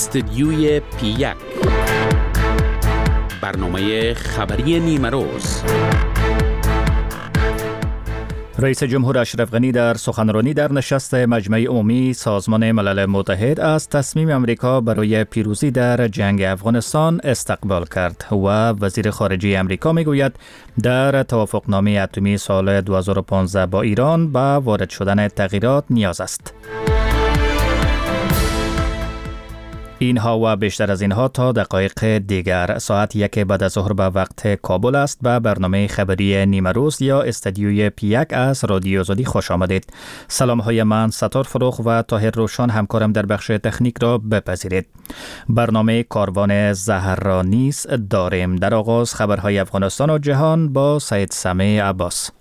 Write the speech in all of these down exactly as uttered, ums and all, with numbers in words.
استدیوی پی یک، برنامه خبری نیمه روز. رئیس جمهور اشرف غنی در سخنرانی در نشست مجمع عمومی سازمان ملل متحد از تصمیم امریکا برای پیروزی در جنگ افغانستان استقبال کرد و وزیر خارجه امریکا میگوید در توافقنامه اتمی سال دو هزار و پانزده با ایران به وارد شدن تغییرات نیاز است. اینها و بیشتر از اینها تا دقایق دیگر ساعت یک بعد از ظهر به وقت کابل است. به برنامه خبری نیمه روز یا استدیوی پی یک از رادیو آزادی خوش آمدید. سلام های من ستار فروخ و طاهر روشان همکارم در بخش تکنیک را بپذیرید. برنامه کاروان زهر را نیز داریم. در آغاز خبرهای افغانستان و جهان با سید سمیع عباس.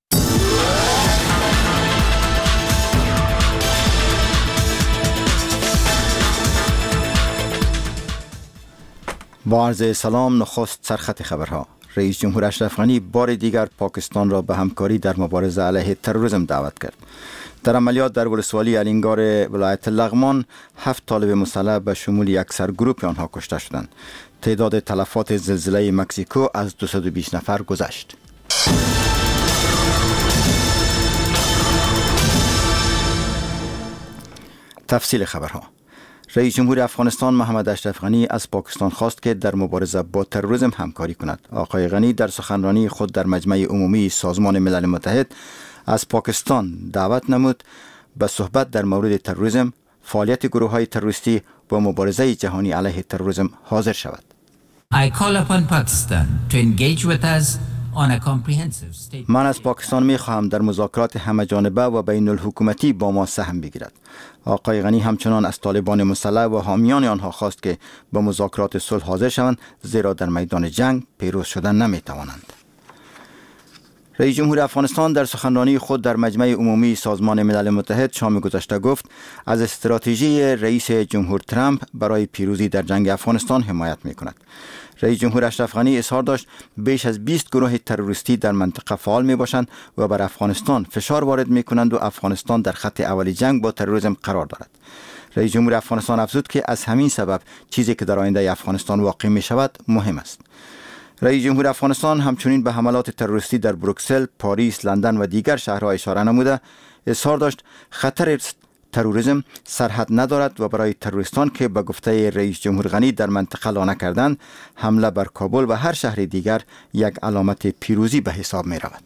با عرض سلام، نخست سرخط خبرها. رئیس جمهور اشرف غنی بار دیگر پاکستان را به همکاری در مبارزه علیه تروریسم دعوت کرد. در عملیات در ولسوالی الینگار ولایت لغمان هفت طالب مسلح به شمول یک سرگروپ آنها کشته شدند. تعداد تلفات زلزله مکزیکو از دویست و بیست نفر گذشت. تفصیل خبرها. رئیس جمهور افغانستان محمد اشرف غنی از پاکستان خواست که در مبارزه با تروریسم همکاری کند. آقای غنی در سخنرانی خود در مجمع عمومی سازمان ملل متحد از پاکستان دعوت نمود به صحبت در مورد تروریسم، فعالیت گروه‌های تروریستی و مبارزه جهانی علیه تروریسم حاضر شود. I call upon Pakistan to engage with us on a comprehensive state. من از پاکستان می خواهم در مذاکرات همه جانبه و بین الحکومتی با ما سهم بگیرد. آقای غنی همچنان از طالبان مسلح و حامیان آنها خواست که به مذاکرات صلح حاضر شوند، زیرا در میدان جنگ پیروز شدن نمی توانند. رئیس جمهور افغانستان در سخنرانی خود در مجمع عمومی سازمان ملل متحد شام گذشته گفت از استراتژی رئیس جمهور ترامپ برای پیروزی در جنگ افغانستان حمایت می کند. رئیس جمهور اشرف غنی اظهار داشت بیش از بیست گروه تروریستی در منطقه فعال می باشند و بر افغانستان فشار وارد می کنند و افغانستان در خط اول جنگ با تروریسم قرار دارد. رئیس جمهور افغانستان افزود که از همین سبب چیزی که در آینده افغانستان واقع می شود مهم است. رئیس جمهور افغانستان همچنین به حملات تروریستی در بروکسل، پاریس، لندن و دیگر شهرها اشاره نموده اظهار داشت خطر تروریسم سرحد ندارد و برای تروریستان که به گفته رئیس جمهور غنی در منطقه لانه کردند، حمله بر کابل و هر شهر دیگر یک علامت پیروزی به حساب می رود.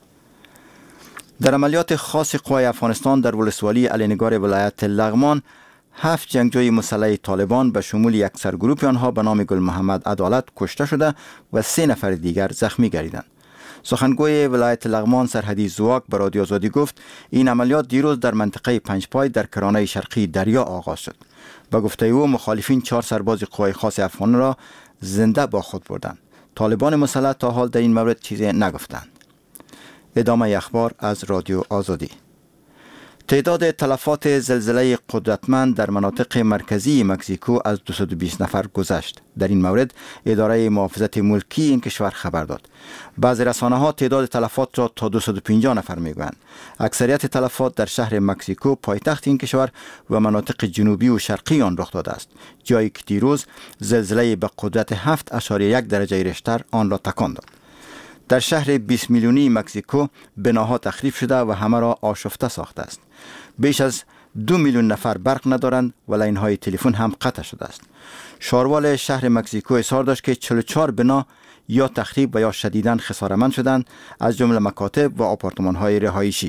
در عملیات خاص قوای افغانستان در ولسوالی الینگار ولایت لغمان هفت جنگجوی مسلح طالبان به شمول یک سرگروپ آنها به نام گل محمد عدالت کشته شده و سه نفر دیگر زخمی گردیدند. سخنگوی ولایت لغمان سرحدی زواک به رادیو آزادی گفت این عملیات دیروز در منطقه پنجپای در کرانه شرقی دریا آغاز شد. به گفته او مخالفین چهار سرباز قوای خاص افغان را زنده با خود بردند. طالبان مسلح تا حال در این مورد چیزی نگفتند. ادامه اخبار از رادیو آزادی. تعداد تلفات زلزله قدرتمند در مناطق مرکزی مکزیکو از دویست و بیست نفر گذشت. در این مورد اداره محافظت ملکی این کشور خبر داد. بعضی رسانه ها تعداد تلفات را تا دویست و پنجاه نفر میگویند. اکثریت تلفات در شهر مکزیکو پایتخت این کشور و مناطق جنوبی و شرقی آن رخ داده است، جایی که دیروز زلزله به قدرت هفت اشاریه یک درجه ریشتر آن را تکان داد. در شهر بیست میلیونی مکزیکو بناها تخریب شده و همه را آشفته ساخته است. بیش از دو میلیون نفر برق ندارند و لاین‌های تلفن هم قطع شده است. شاروال شهر مکزیکو اظهار داشت که چهل و چهار بنا یا تخریب و یا شدیداً خسارتمند شدند، از جمله مکاتب و آپارتمان‌های رهایشی.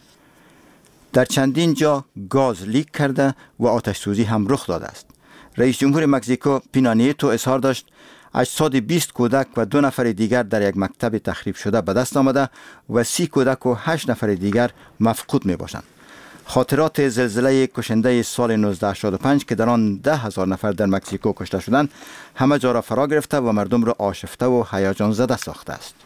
در چندین جا گاز لیک کرده و آتش سوزی هم رخ داده است. رئیس جمهور مکزیکو پینا نیتو اظهار داشت اجساد بیست کودک و دو نفر دیگر در یک مکتب تخریب شده به دست آمده و سی کودک و هشت نفر دیگر مفقود می باشند. خاطرات زلزله کشنده سال نوزده هشتاد و پنج که در آن ده هزار نفر در مکزیکو کشته شدند همه جا را فرا گرفته و مردم را آشفته و هیجان زده ساخته است.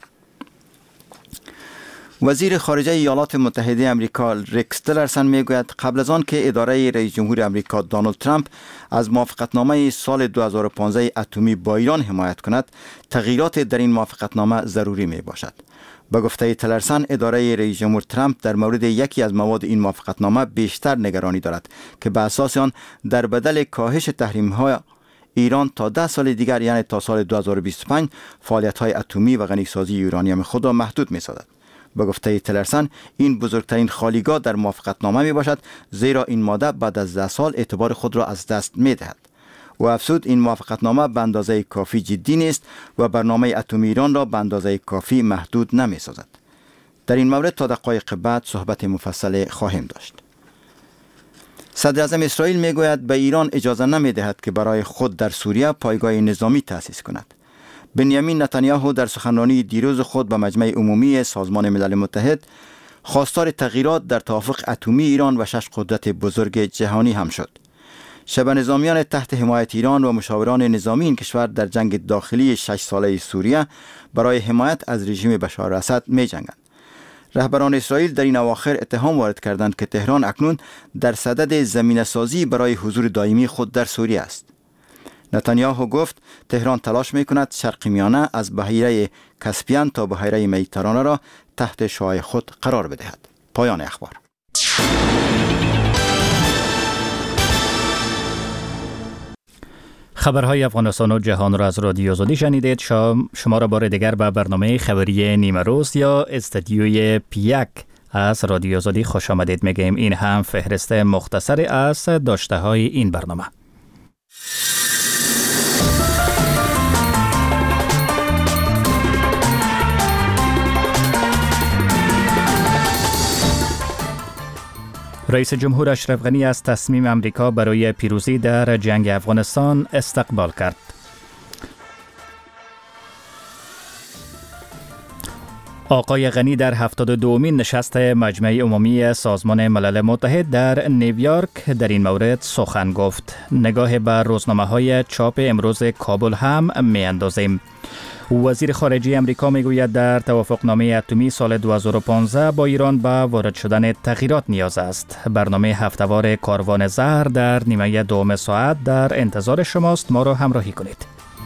وزیر خارجه ایالات متحده آمریکا ریکس تیلرسن میگوید قبل از آن که اداره رئیس جمهور آمریکا دونالد ترامپ از موافقتنامه سال دو هزار و پانزده اتمی با ایران حمایت کند، تغییرات در این موافقتنامه ضروری می باشد. به گفته تلرسن، اداره رئیس جمهور ترامپ در مورد یکی از مواد این موافقتنامه بیشتر نگرانی دارد که به اساس آن در بدل کاهش تحریم‌های ایران تا ده سال دیگر، یعنی تا سال دو هزار و بیست و پنج، فعالیت‌های اتمی و غنیسازی یورانیم خود را محدود می‌سازد. به گفته تلرسن، این بزرگترین خالیگاه در موافقتنامه می باشد، زیرا این ماده بعد از ده سال اعتبار خود را از دست می دهد. و افزود این موافقتنامه به اندازه کافی جدی نیست و برنامه اتمی ایران را به اندازه کافی محدود نمی سازد. در این مورد تا دقایق بعد صحبت مفصل خواهیم داشت. صدر اعظم اسرائیل می گوید به ایران اجازه نمی دهد که برای خود در سوریه پایگاه نظامی تأسیس کند. بنیامین نتانیاهو در سخنرانی دیروز خود به مجمع عمومی سازمان ملل متحد خواستار تغییرات در توافق اتمی ایران و شش قدرت بزرگ جهانی هم شد. شبه نظامیان تحت حمایت ایران و مشاوران نظامی این کشور در جنگ داخلی شش ساله سوریه برای حمایت از رژیم بشار اسد می جنگند. رهبران اسرائیل در این اواخر اتهام وارد کردند که تهران اکنون در صدد زمینه سازی برای حضور دائمی خود در سوریه است. نتانیاهو گفت تهران تلاش می کند شرق میانه از بحیره کاسپیان تا بحیره مدیترانه را تحت شعاع خود قرار بدهد. پایان اخبار. خبرهای افغانستان و جهان را از رادیو آزادی شنیدید. شما را بار دیگر به برنامه خبری نیمه روز یا استدیوی پیک از رادیو آزادی خوش آمدید میگیم. این هم فهرست مختصری از داشته های این برنامه. رئیس جمهور اشرف غنی از تصمیم امریکا برای پیروزی در جنگ افغانستان استقبال کرد. آقای غنی در هفتاد و دومین نشست مجمع عمومی سازمان ملل متحد در نیویورک در این مورد سخن گفت. نگاه به روزنامه‌های چاپ امروز کابل هم می‌اندازیم. وزیر خارجه امریکا میگوید در توافقنامه اتمی سال دو هزار و پانزده با ایران به وارد شدن تغییرات نیاز است. برنامه هفته‌وار کاروان زهر در نیمه دوم ساعت در انتظار شماست. ما را همراهی کنید.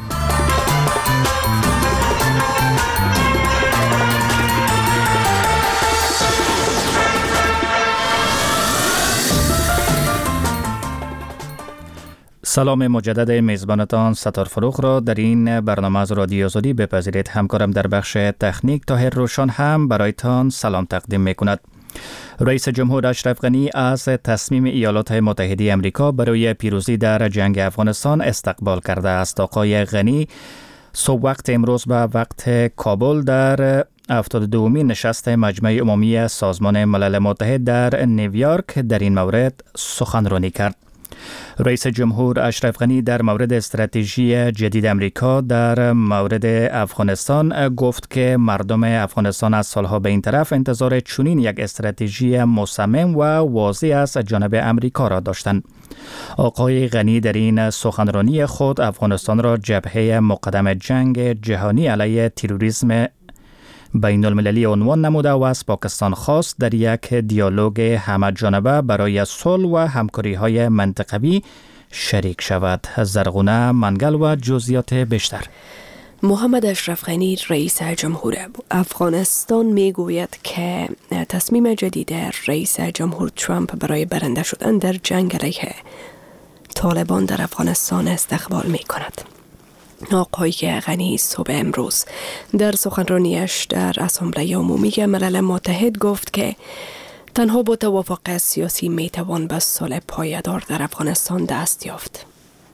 سلام مجدد میزبانتان ستار فروغ را در این برنامه از رادیو آزادی بپذیرید. همکارم در بخش تکنیک طاهر روشن هم برایتان سلام تقدیم میکند. رئیس جمهور اشرف غنی از تصمیم ایالات متحده آمریکا برای پیروزی در جنگ افغانستان استقبال کرده است. آقای غنی صبح وقت امروز به وقت کابل در هفتاد و دومین نشست مجمع عمومی سازمان ملل متحد در نیویورک در این مورد سخنرانی کرد. رئیس جمهور اشرف غنی در مورد استراتژی جدید امریکا در مورد افغانستان گفت که مردم افغانستان از سالها به این طرف انتظار چنین یک استراتژی مصمم و واضح از جانب امریکا را داشتند. آقای غنی در این سخنرانی خود افغانستان را جبهه مقدم جنگ جهانی علیه تروریسم بین المللی عنوان نموده و از پاکستان خواست در یک دیالوگ همه جانبه برای صلح و همکاری های منطقوی شریک شود. زرغونه منگل و جزئیات بیشتر. محمد اشرف غنی رئیس جمهور افغانستان می گوید که تصمیم جدید رئیس جمهور ترامپ برای برنده شدن در جنگ علیه طالبان در افغانستان استقبال می کند. آقای غنی صبح امروز در سخنرانیش در اسامبله عمومی ملل متحد گفت که تنها با توافق سیاسی می توان به صلح پایدار در افغانستان دست یافت.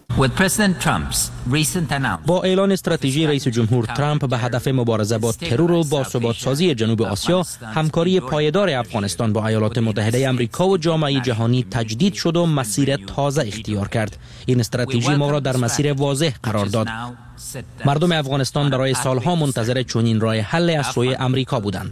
با اعلان استراتژی رئیس جمهور ترامپ به هدف مبارزه با ترور و باثبات سازی جنوب آسیا، همکاری پایدار افغانستان با ایالات متحده آمریکا و جامعه جهانی تجدید شد و مسیر تازه اختیار کرد. این استراتژی ما را در مسیر واضح قرار داد. مردم افغانستان برای سالها منتظر چنین راه حل از سوی آمریکا بودند.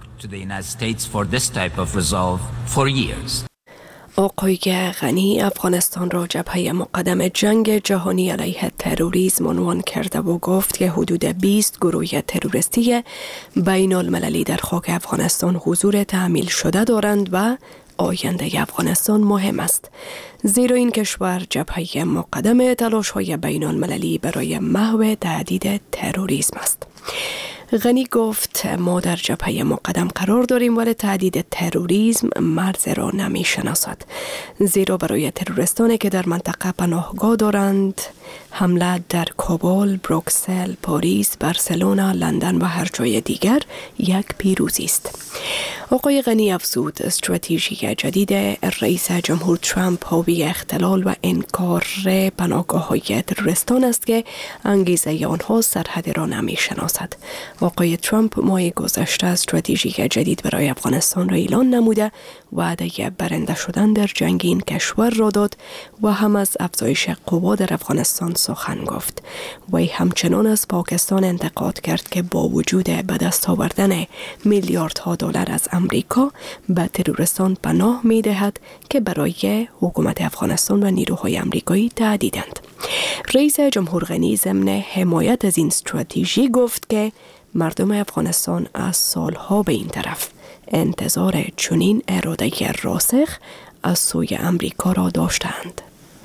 آقای غنی افغانستان را جبهه مقدم جنگ جهانی علیه تروریسم عنوان کرده و گفت که حدود بیست گروه تروریستی بین المللی در خاک افغانستان حضور تحمیل شده دارند و آینده افغانستان مهم است، زیرا این کشور جبهه مقدم تلاش‌های بین المللی برای محو تهدید تروریسم است. غنی گفت ما در جبهه مقدم قرار داریم ولی تهدید تروریسم مرز را نمی شناسد. زیرا برای تروریستانی که در منطقه پناهگاه دارند حمله در کابل، بروکسل، پاریس، بارسلونا، لندن و هر جای دیگر یک پیروزی است. آقای غنی افزود استراتژی جدید رئیس جمهور ترامپ حاوی اختلال و انکار پناهگاه‌های تروریستان است که انگیزه آنها سرحد را نمی شناسد. آقای ترامپ ماه گذشته استراتژی جدید برای افغانستان را اعلان نموده وعده برنده شدن در جنگ این کشور را داد و هم از افزایش قوا در افغانستان سخن گفت. وی همچنان از پاکستان انتقاد کرد که با وجود به دست آوردن میلیاردها دلار از امریکا به تروریستان پناه می دهد که برای حکومت افغانستان و نیروهای امریکایی تهدیدند. رئیس جمهور غنی ضمن حمایت از این استراتژی گفت که مردم افغانستان از سالها به این طرف انتظار چنین اراده راسخ از سوی امریکا را داشتند.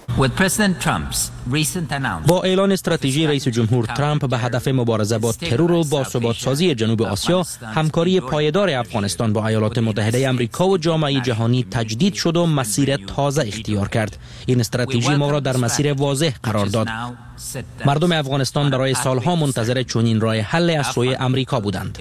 با اعلان استراتژی رئیس جمهور ترامپ به هدف مبارزه با ترور و باثبات‌سازی جنوب آسیا، همکاری پایدار افغانستان با ایالات متحده آمریکا و جامعه جهانی تجدید شد و مسیر تازه اختیار کرد. این استراتژی ما را در مسیر واضح قرار داد. مردم افغانستان برای سالها منتظر چنین راه حل از سوی امریکا بودند.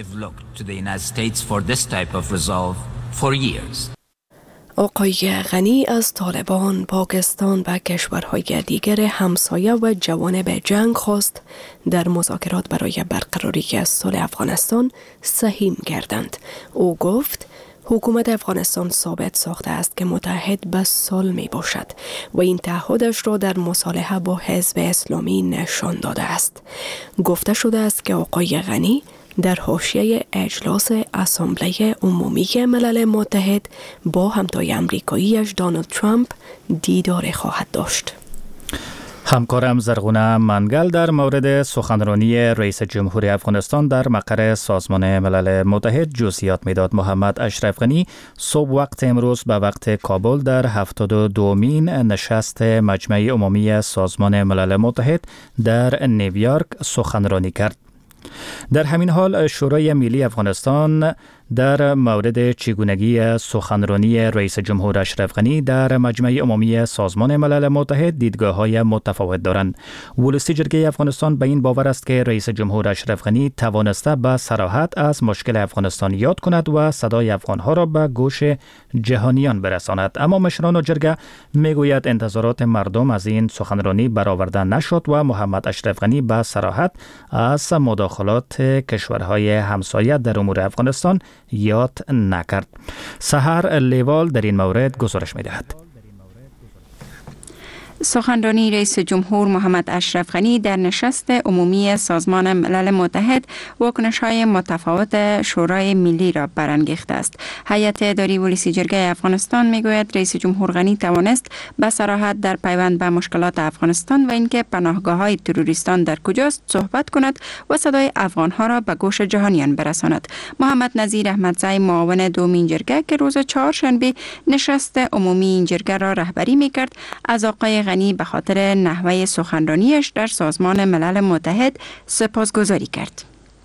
آقای غنی از طالبان، پاکستان و کشورهای دیگر همسایه و جوانب جنگ خواست در مذاکرات برای برقراری صلح افغانستان سهیم گردند. او گفت حکومت افغانستان ثابت ساخته است که متحد به صلح می باشد و این تعهدش را در مصالحه با حزب اسلامی نشان داده است. گفته شده است که آقای غنی در حاشیه اجلاس اسامبله عمومی ملل متحد با همتای آمریکایی‌اش دونالد ترامپ دیدار خواهد داشت. همکارم زرغونه منگل در مورد سخنرانی رئیس جمهور افغانستان در مقر سازمان ملل متحد جزئیات میداد. محمد اشرف غنی صبح وقت امروز به وقت کابل در هفتاد و دومین نشست مجمع عمومی سازمان ملل متحد در نیویورک سخنرانی کرد. در همین حال شورای ملی افغانستان در مورد چگونگی سخنرانی رئیس جمهور اشرف غنی در مجمع عمومی سازمان ملل متحد دیدگاه‌های متفاوت دارند. ولسی جرگه افغانستان به این باور است که رئیس جمهور اشرف غنی توانسته به صراحت از مشکل افغانستان یاد کند و صدای افغان‌ها را به گوش جهانیان برساند. اما مشران جرگه میگوید انتظارات مردم از این سخنرانی برآورده نشد و محمد اشرف غنی به صراحت از مداخلات کشورهای همسایه در امور افغانستان یاد نکرد. سحر لیوال در این مورد گزارش می‌دهد. سخنرانی رئیس جمهور محمد اشرف غنی در نشست عمومی سازمان ملل متحد واکنش‌های متفاوت شورای ملی را برانگیخته است. هیئت اداری ولسی جرگه افغانستان میگوید رئیس جمهور غنی توانست به صراحت در پیوند به مشکلات افغانستان و اینکه پناهگاه‌های تروریستان در کجاست صحبت کند و صدای افغان‌ها را به گوش جهانیان برساند. محمد نظیر احمدزی معاون دومین جرگه که روز چهارشنبه نشست عمومی این جرگه را رهبری می‌کرد، از آقای غنی به خاطر نحوه سخنرانیش در سازمان ملل متحد سپاسگزاری کرد.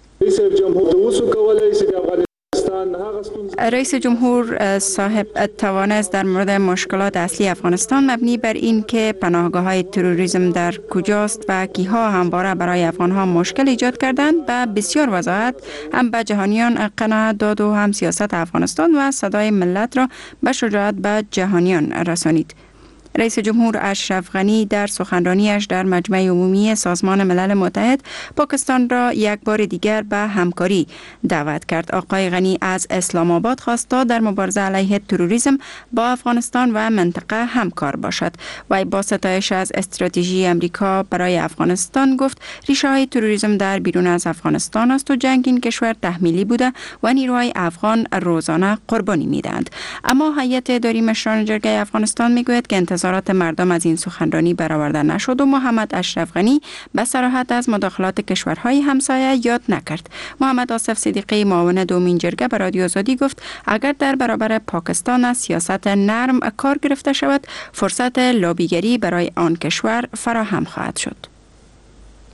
رئیس جمهور صاحب توانست در مورد مشکلات اصلی افغانستان مبنی بر این که پناهگاه‌های تروریسم در کجاست و کیها همواره برای افغان‌ها مشکل ایجاد کردند و بسیار وضاحت هم به جهانیان قناعت داد و هم سیاست افغانستان و صدای ملت را به شجاعت به جهانیان رسانید. رئیس جمهور اشرف غنی در سخنرانیش در مجمع عمومی سازمان ملل متحد پاکستان را یک بار دیگر به همکاری دعوت کرد. آقای غنی از اسلام آباد خواست تا در مبارزه علیه تروریسم با افغانستان و منطقه همکار باشد. وی با ستایش از استراتژی امریکا برای افغانستان گفت ریشه های تروریسم در بیرون از افغانستان است و جنگ این کشور تحمیلی بوده و نیروهای افغان روزانه قربانی میدهند. اما هیئت اداری مشران جرگه افغانستان میگوید که انتظارات مردم از این سخنرانی برآورده نشد و محمد اشرف غنی به صراحت از مداخلات کشورهای همسایه یاد نکرد. محمد آصف صدیقی معاون دومین جرگه به رادیو آزادی گفت اگر در برابر پاکستان از سیاست نرم کار گرفته شود فرصت لابیگری برای آن کشور فراهم خواهد شد.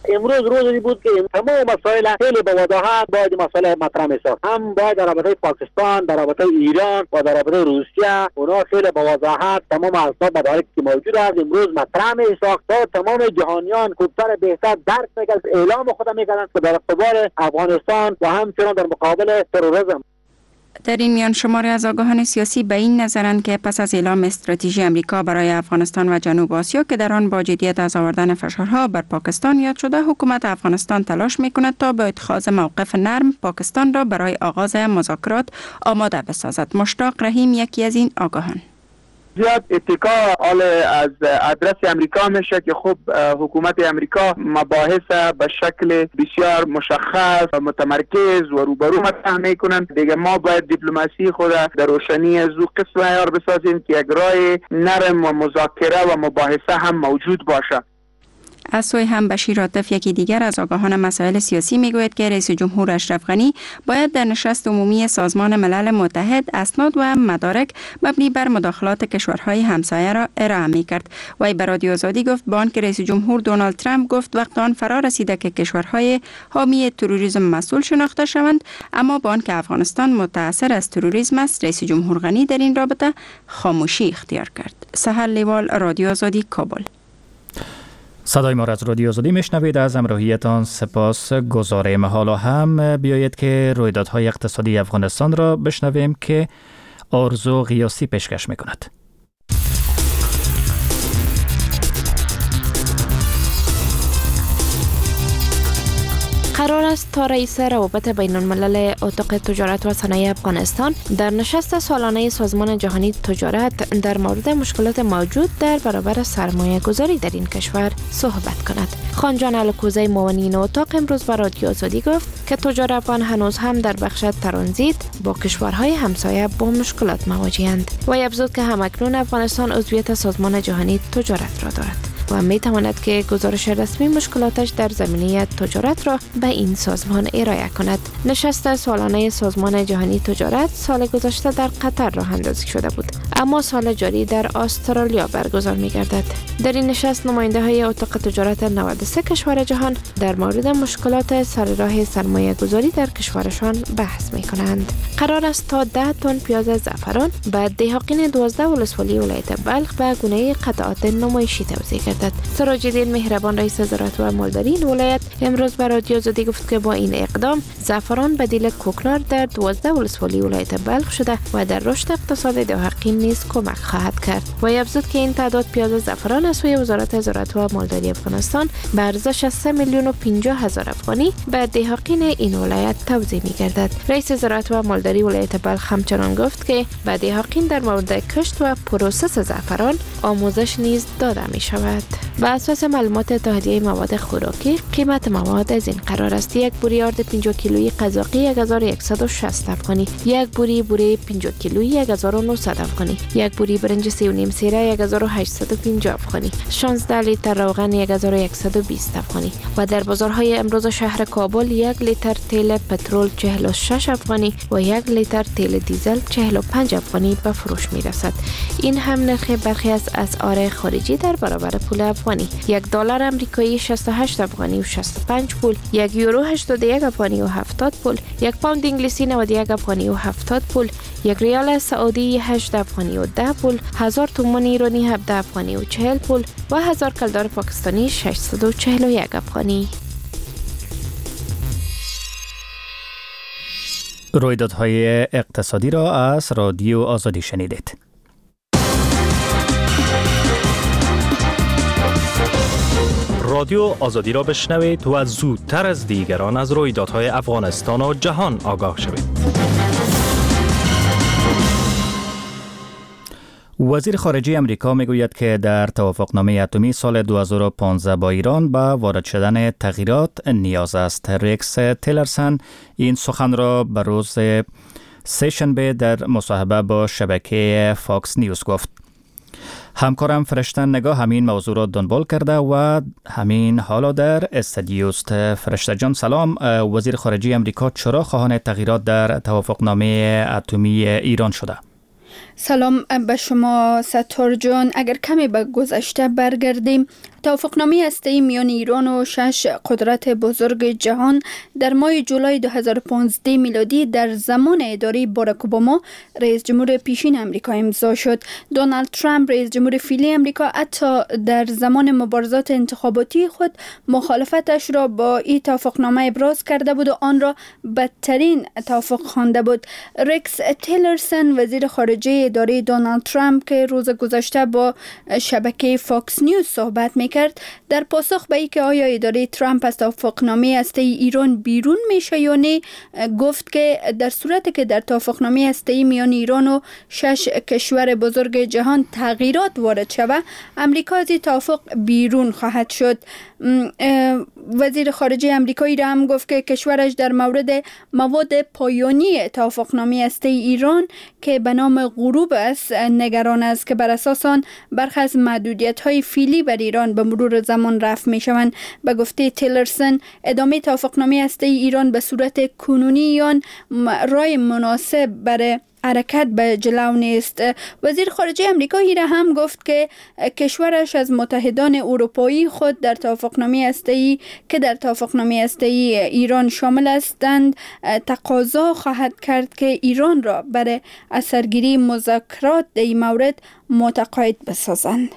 امروز روزی بود که تمام مسائل خیلی به وضاحت باید مسائل مطرح می‌شد. هم باید در رابطه پاکستان، در رابطه ایران و در رابطه روسیه اونا خیلی به وضاحت تمام اسباب مدارکی که موجود است امروز مطرح می‌شد تا تمام جهانیان خوبتر بهتر درک می‌کردند، اعلام خود می‌کردند که در قبال افغانستان و همچنین در مقابل تروریسم. در این میان شماری از آگاهان سیاسی به این نظرند که پس از اعلام استراتژی امریکا برای افغانستان و جنوب آسیا که در آن با جدیت از آوردن فشارها بر پاکستان یاد شده، حکومت افغانستان تلاش می‌کند تا با اتخاذ موقف نرم پاکستان را برای آغاز مذاکرات آماده بسازد. مشتاق رحیم یکی از این آگاهان. زیاد اتکا حال از ادرس امریکا میشه که خب حکومت امریکا مباحث به شکل بسیار مشخص و متمرکز و روبرو مطرح میکنن. دیگه ما باید دیپلماسی خود در روشنی از او قسم معیار بسازیم که یک راه نرم و مذاکره و مباحثه هم موجود باشه. از سوی هم بشیر عاطف یکی دیگر از آگاهان مسائل سیاسی میگوید که رئیس جمهور اشرف غنی باید در نشست عمومی سازمان ملل متحد اسناد و مدارک مبنی بر مداخلات کشورهای همسایه را ارائه میکرد. وی به رادیو آزادی گفت بانک رئیس جمهور دونالد ترامپ گفت وقت آن فرا رسیده که کشورهای حامی تروریسم مسئول شناخته شوند، اما بانک افغانستان متأثر از تروریسم است. رئیس جمهور غنی در این رابطه خاموشی اختیار کرد. سحر لیوال، رادیو آزادی، کابل. صدای ما را از رادیو آزادی میشنوید. از همراهیتان سپاس گزاریم. حالا هم بیایید که رویدادهای اقتصادی افغانستان را بشنویم که آرزو قیاسی پیشکش میکند. قرار است تا رئیس روابط بین الملل اتاق تجارت و صنایع افغانستان در نشست سالانه سازمان جهانی تجارت در مورد مشکلات موجود در برابر سرمایه گذاری در این کشور صحبت کند. خانجان الکوزی معاون اتاق امروز به رادیو آزادی گفت که تجار افغان هنوز هم در بخش ترانزیت با کشورهای همسایه با مشکلات مواجه‌اند و افزود که همکنون افغانستان عضویت سازمان جهانی تجارت را دارد و می تواند که گزارش رسمی مشکلاتش در زمینه تجارت را به این سازمان ارائه کند. نشست سالانه سازمان جهانی تجارت سال گذشته در قطر راه اندازی شده بود، اما سال جاری در استرالیا برگزار می گردد. در این نشست نماینده های اتاق تجارت نود و سه کشور جهان در مورد مشکلات سر راه سرمایه گذاری در کشورشان بحث می کنند. قرار است تا ده تن پیاز زعفران به دهاقین دوازده ولسوالی ولایت بلخ به گونه قطعات نمایشی توزیع گردد. سراج‌الدین مهربان رئیس زراعت و مالداری این ولایت امروز به رادیو آزادی گفت که با این اقدام زعفران بدیل کوکنار در دوازده ولسوالی ولایت بلخ شده و در رشد اقتصاد دهاقین نیز کمک خواهد کرد. و افزود که این تعداد پیاز زعفران از سوی وزارت زراعت و مالداری افغانستان به ارزش از سه میلیون و پنجاه هزار افغانی به دهاقین این ولایت توزیع می‌گردد. رئیس زراعت و مالداری ولایت بلخ همچنان گفت که به دهاقین در مورد کشت و پروسس زعفران آموزش نیز داده می‌شود. بر اساس معلومات اتحادیه مواد خوراکی، قیمت مواد از این قرار است: یک بوری آرد پنجاه کیلویی قزاقی یک هزار و صد و شصت افغانی، یک بوری بوره پنجاه کیلویی یک هزار و نهصد افغانی، یک بوری برنج سه و نیم سیره یک هزار و هشتصد و پنجاه افغانی، شانزده لیتر روغن یک هزار و صد و بیست افغانی و در بازارهای امروز شهر کابل یک لیتر تیل پترول چهل و شش افغانی و یک لیتر تیل دیزل چهل و پنج افغانی به فروش می رسد. این هم نرخ برخی از اسعار خارجی در برابر پول افغانی: یک دلار آمریکایی شصت و هشت افغانی و شصت و پنج پول، یک یورو هشتاد و یک افغانی و هفتاد پول، یک پوند انگلیسی نود و یک افغانی و هفتاد پول، یک ریال سعودی هشت افغانی و ده پول، هزار تومان ایرانی هفده افغانی و چهل پول و هزار کلدار پاکستانی ششصد و چهل و یک افغانی. رویدادهای اقتصادی را از رادیو آزادی شنیدید. رادیو آزادی را بشنوید و زودتر از دیگران از رویدادهای افغانستان و جهان آگاه شوید. وزیر خارجه امریکا میگوید که در توافقنامه اتمی سال دو هزار و پانزده با ایران به وارد شدن تغییرات نیاز است. ریکس تیلرسن این سخن را به روز سه‌شنبه در مصاحبه با شبکه فاکس نیوز گفت. همکارم فرشتن نگاه همین موضوع را دنبال کرده و همین حالا در استودیو است. فرشته جان سلام. وزیر خارجه امریکا چرا خواهان تغییرات در توافقنامه اتمی ایران شده؟ سلام به شما ستار جان. اگر کمی به گذشته برگردیم، توافقنامه هسته‌ای میان ایران و شش قدرت بزرگ جهان در ماه جولای دو هزار و پانزده میلادی در زمان اداره باراک اوباما رئیس جمهور پیشین امریکا امضا شد. دونالد ترامپ رئیس جمهور فعلی امریکا حتی در زمان مبارزات انتخاباتی خود مخالفتش را با این توافقنامه ابراز کرده بود و آن را بدترین توافق خوانده بود. رکس تیلرسن وزیر خارجه اداره دونالد ترامپ که روز گذشته با شبکه فاکس نیوز صحبت میکرد در پاسخ به اینکه آیا اداره ترامپ از توافقنامه هسته‌ای ایران بیرون میشه یا نه گفت که در صورتی که در توافقنامه هسته‌ای میان ایران و شش کشور بزرگ جهان تغییرات وارد شود امریکا از این توافق بیرون خواهد شد. وزیر خارجه امریکایی را هم گفت که کشورش در مورد مواد پایانی توافقنامه هسته‌ای ایران که به نام غروب است نگران است که بر اساس آن برخی از محدودیت‌های فعلی بر ایران به مرور زمان رفع می‌شوند. به گفته تیلرسن ادامه توافقنامه هسته‌ای ایران به صورت کنونی یا راه مناسب برای حرکت به جلو نیست. وزیر خارجه امریکا را هم گفت که کشورش از متحدان اروپایی خود در توافقنامه هسته‌ای که در توافقنامه هسته‌ای ایران شامل هستند تقاضا خواهد کرد که ایران را برای اثرگیری مذاکرات در این مورد متقاعد بسازند.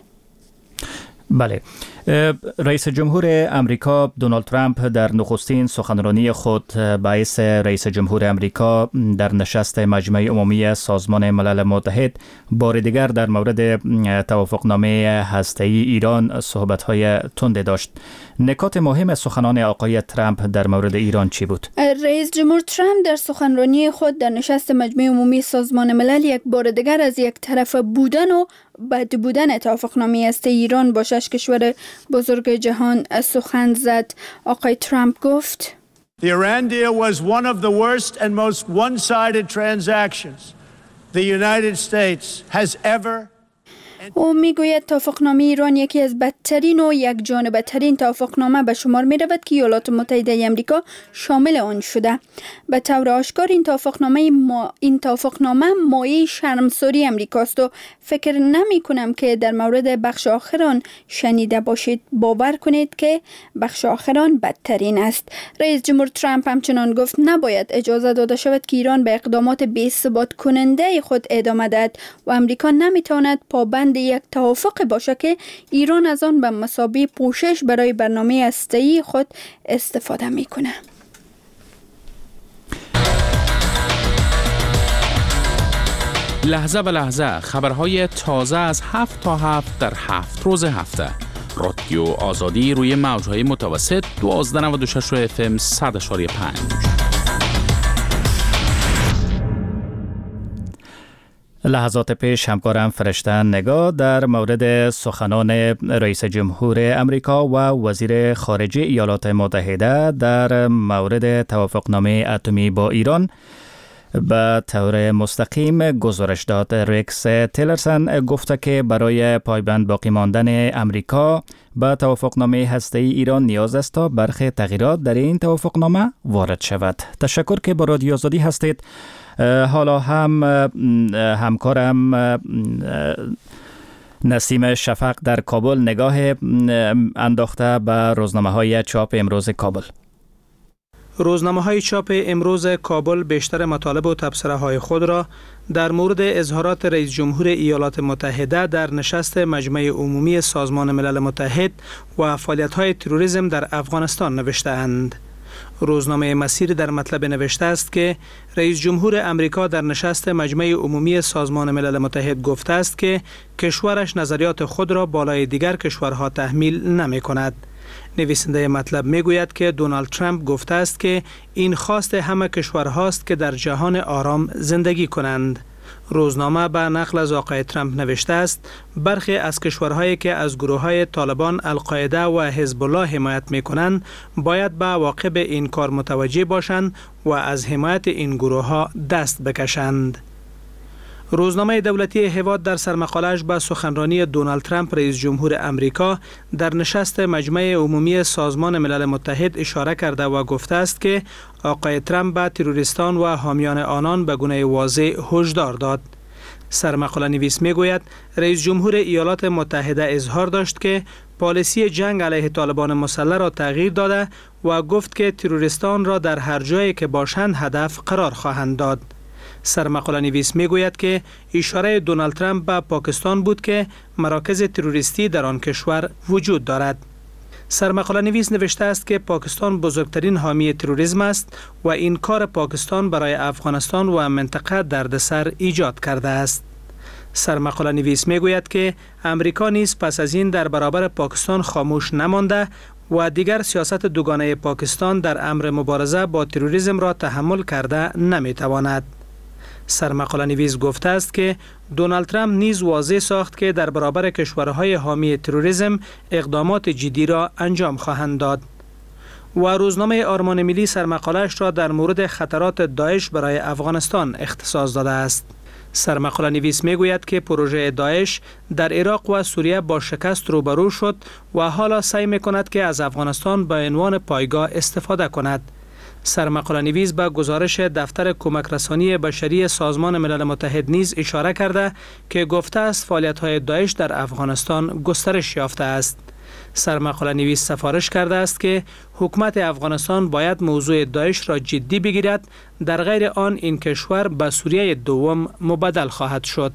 بله، رئیس جمهور امریکا دونالد ترامپ در نخستین سخنرانی خود باعث رئیس جمهور امریکا در نشست مجمع عمومی سازمان ملل متحد بار دیگر در مورد توافقنامه هسته‌ای ایران صحبت‌های تند داشت. نکات مهم سخنان آقای ترامپ در مورد ایران چی بود؟ رئیس جمهور ترامپ در سخنرانی خود در نشست مجمع عمومی سازمان ملل یک بار دیگر از یک طرف بودن و بد بودن توافقنامه هسته‌ای ایران با شش کشور بزرگ جهان سخن زد. آقای ترامپ گفت The Iran deal was one of the worst and most one-sided transactions the United States has ever او میگوید توافقنامه ایران یکی از بدترین و یک جانبه ترین توافقنامه به شمار می رود که ایالات متحده امریکا شامل آن شده. به طور آشکار این توافقنامه ما این توافقنامه مایه شرمساری امریکاست و فکر نمی کنم که در مورد بخش آخر آن شنیده باشید. باور کنید که بخش آخر آن بدترین است. رئیس جمهور ترامپ همچنان گفت نباید اجازه داده شود که ایران به اقدامات بی‌ثبات کننده خود ادامه دهد و امریکا نمیتواند پابند یک توافق باشه که ایران از آن به مثابه پوشش برای برنامه هسته‌ای خود استفاده میکنه. لحظه به لحظه خبرهای تازه از هفت تا هفت در هفت روز هفته. رادیو آزادی روی موجهای متوسط دوازده نود و شش اف ام صد و پنج. لحظات پیش همکارم فرشته نگاه در مورد سخنان رئیس جمهور امریکا و وزیر خارجه ایالات متحده در مورد توافقنامه اتمی با ایران به طور مستقیم گزارش داد. رکس تیلرسن گفته که برای پایبند باقی ماندن امریکا به توافقنامه هسته‌ای ایران نیاز است تا برخی تغییرات در این توافقنامه وارد شود. تشکر که با رادیو آزادی هستید. حالا هم همکارم نسیم شفق در کابل نگاه انداخته به روزنامه‌های چاپ امروز کابل. روزنامه‌های چاپ امروز کابل بیشتر مطالب و تبصره‌های خود را در مورد اظهارات رئیس جمهور ایالات متحده در نشست مجمع عمومی سازمان ملل متحد و فعالیت‌های تروریسم در افغانستان نوشته‌اند. روزنامه مسیر در مطلب نوشته است که رئیس جمهور امریکا در نشست مجمع عمومی سازمان ملل متحد گفته است که کشورش نظریات خود را بالای دیگر کشورها تحمیل نمی کند. نویسنده مطلب می گوید که دونالد ترامپ گفته است که این خواست همه کشورهاست که در جهان آرام زندگی کنند. روزنامه به نقل از آقای ترامپ نوشته است برخی از کشورهایی که از گروه‌های طالبان، القاعده و حزب الله حمایت می‌کنند باید به عواقب این کار متوجه باشند و از حمایت این گروه‌ها دست بکشند. روزنامه دولتی هواد در سرمقاله‌اش به سخنرانی دونالد ترامپ رئیس جمهور امریکا در نشست مجمع عمومی سازمان ملل متحد اشاره کرده و گفته است که آقای ترامپ به تروریستان و حامیان آنان به گونه واضح هشدار داد. سرمقاله نویس میگوید رئیس جمهور ایالات متحده اظهار داشت که پالیسی جنگ علیه طالبان مسلح را تغییر داده و گفت که تروریستان را در هر جایی که باشند هدف قرار خواهند داد. سرمقاله نویس می گوید که اشاره دونالد ترامپ به پاکستان بود که مراکز تروریستی در آن کشور وجود دارد. سرمقاله نویس نوشته است که پاکستان بزرگترین حامی تروریسم است و این کار پاکستان برای افغانستان و منطقه دردسر ایجاد کرده است. سرمقاله نویس می گوید که امریکا نیز پس از این در برابر پاکستان خاموش نمانده و دیگر سیاست دوگانه پاکستان در امر مبارزه با تروریسم را تحمل کرده نمی تواند. سرمقاله نویس گفته است که دونالد ترامپ نیز واضح ساخت که در برابر کشورهای حامی تروریسم اقدامات جدی را انجام خواهند داد. و روزنامه آرمان ملی سرمقاله‌اش را در مورد خطرات داعش برای افغانستان اختصاص داده است. سرمقاله نویس می گوید که پروژه داعش در عراق و سوریه با شکست روبرو شد و حالا سعی می کند که از افغانستان به عنوان پایگاه استفاده کند. سرمقاله نویس به گزارش دفتر کمک رسانی بشری سازمان ملل متحد نیز اشاره کرده که گفته است فعالیت‌های داعش در افغانستان گسترش یافته است. سرمقاله نویس سفارش کرده است که حکومت افغانستان باید موضوع داعش را جدی بگیرد، در غیر آن این کشور به سوریه دوم مبدل خواهد شد.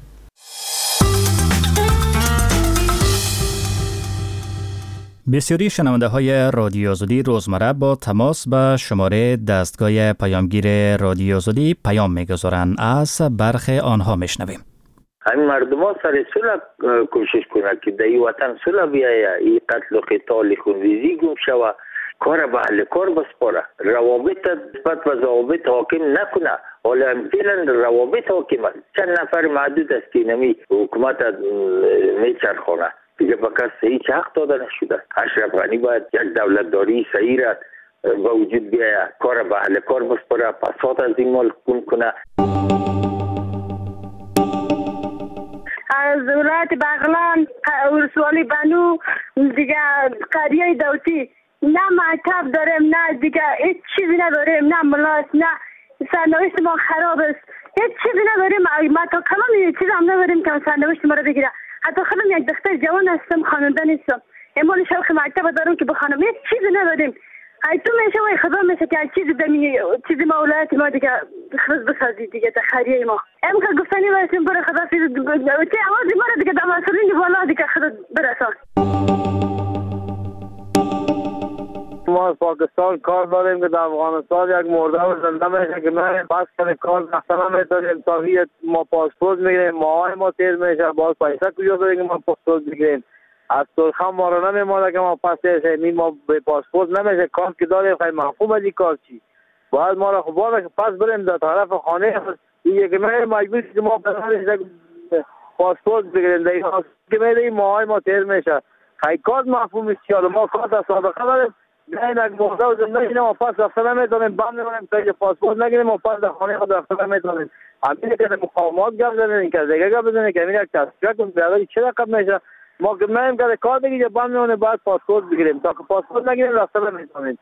بسیاری شنونده های رادیو آزادی روزمره با تماس به شماره دستگاه پیامگیر رادیو آزادی پیام می‌گذارند. از برخی آنها میشنویم. همین مردم ها سر صلح کوشش کنند که در این وطن صلح بیاید، این قتل و قتال خونریزی گم شود، کار به اهل کار بسپاره، روابط نسبت و ضوابط حاکم نکنه. حالا فعلا روابط حاکم است، چند نفر محدود است که نمی حکومت میچرخانه، دیگه به کس صحیح حق داده نشده. اشرف غنی باید یک دولتداری صحیح را به وجود بیاید، کار به اهل کار بسپاره، فساد از این ملک کم کنه. از ولایت بغلان، ولسوالی بنو، دیگه قریه دوتی، نه مکتب داریم، نه دیگه هیچ چیزی نداریم، نه ملاس، نه سرنوشت ما خراب است، هیچ چیزی نداریم. ما تا کلام یه چیز هم نداریم که سرنوشت ما رو بگیره. حتی خودم یک دختر جوان هستم، خواننده نیستم، اما شوق مکتب دارم که بخوانم، هیچ چیزی نداریم. ای تو میشه و خدا میشه که چیزی دمی چیزی ما ولایت ما دیگه خرج بسازی دیگه در خیریه ما. ام که گفتنی واسه برای خدا فیز چه آوازی ما رو دیگه در مسئولین بالا دیگه خدا برسان. ما از پاکستان کار داریم که در افغانستان یک مرده و زنده میشه که نه بس کنه کار نختنه میتونیم تا ما پاسپورت میگیریم، ماهای ما تیز میشه، باز پیسه کجا داریم که ما پاسپورت بگیریم. از سرخم ما رو نمیماده که ما پس تیزه ما به پاسپورت نمیشه، کار که داریم خیلی محفوم از این کار چی باید ما را خب باید که پس بریم در طرف خانه دیگه که میره مجبور که ما برنامه پاسپورت بگیریم در این حال که میره ماهای ما تیز میشه خیلی کار محفوم است. حالا ما کار در سابقه داریم نه یک مرده و زنده اینه ما پس رفته نمیتونیم بند نمونیم تا پاسپورت نگیریم و پس در خانه خود رفته نمیتونیم. همینه که مقاومات گفت زنیم که دیگه گفت بزنیم که همین یک تصفیه کنیم بیاداری چه رقم میشه ما که میم که کار بگیریم بند نمونیم باید پاسپورت بگیریم تا که پاسپورت نگیریم رفته نمیتونیم.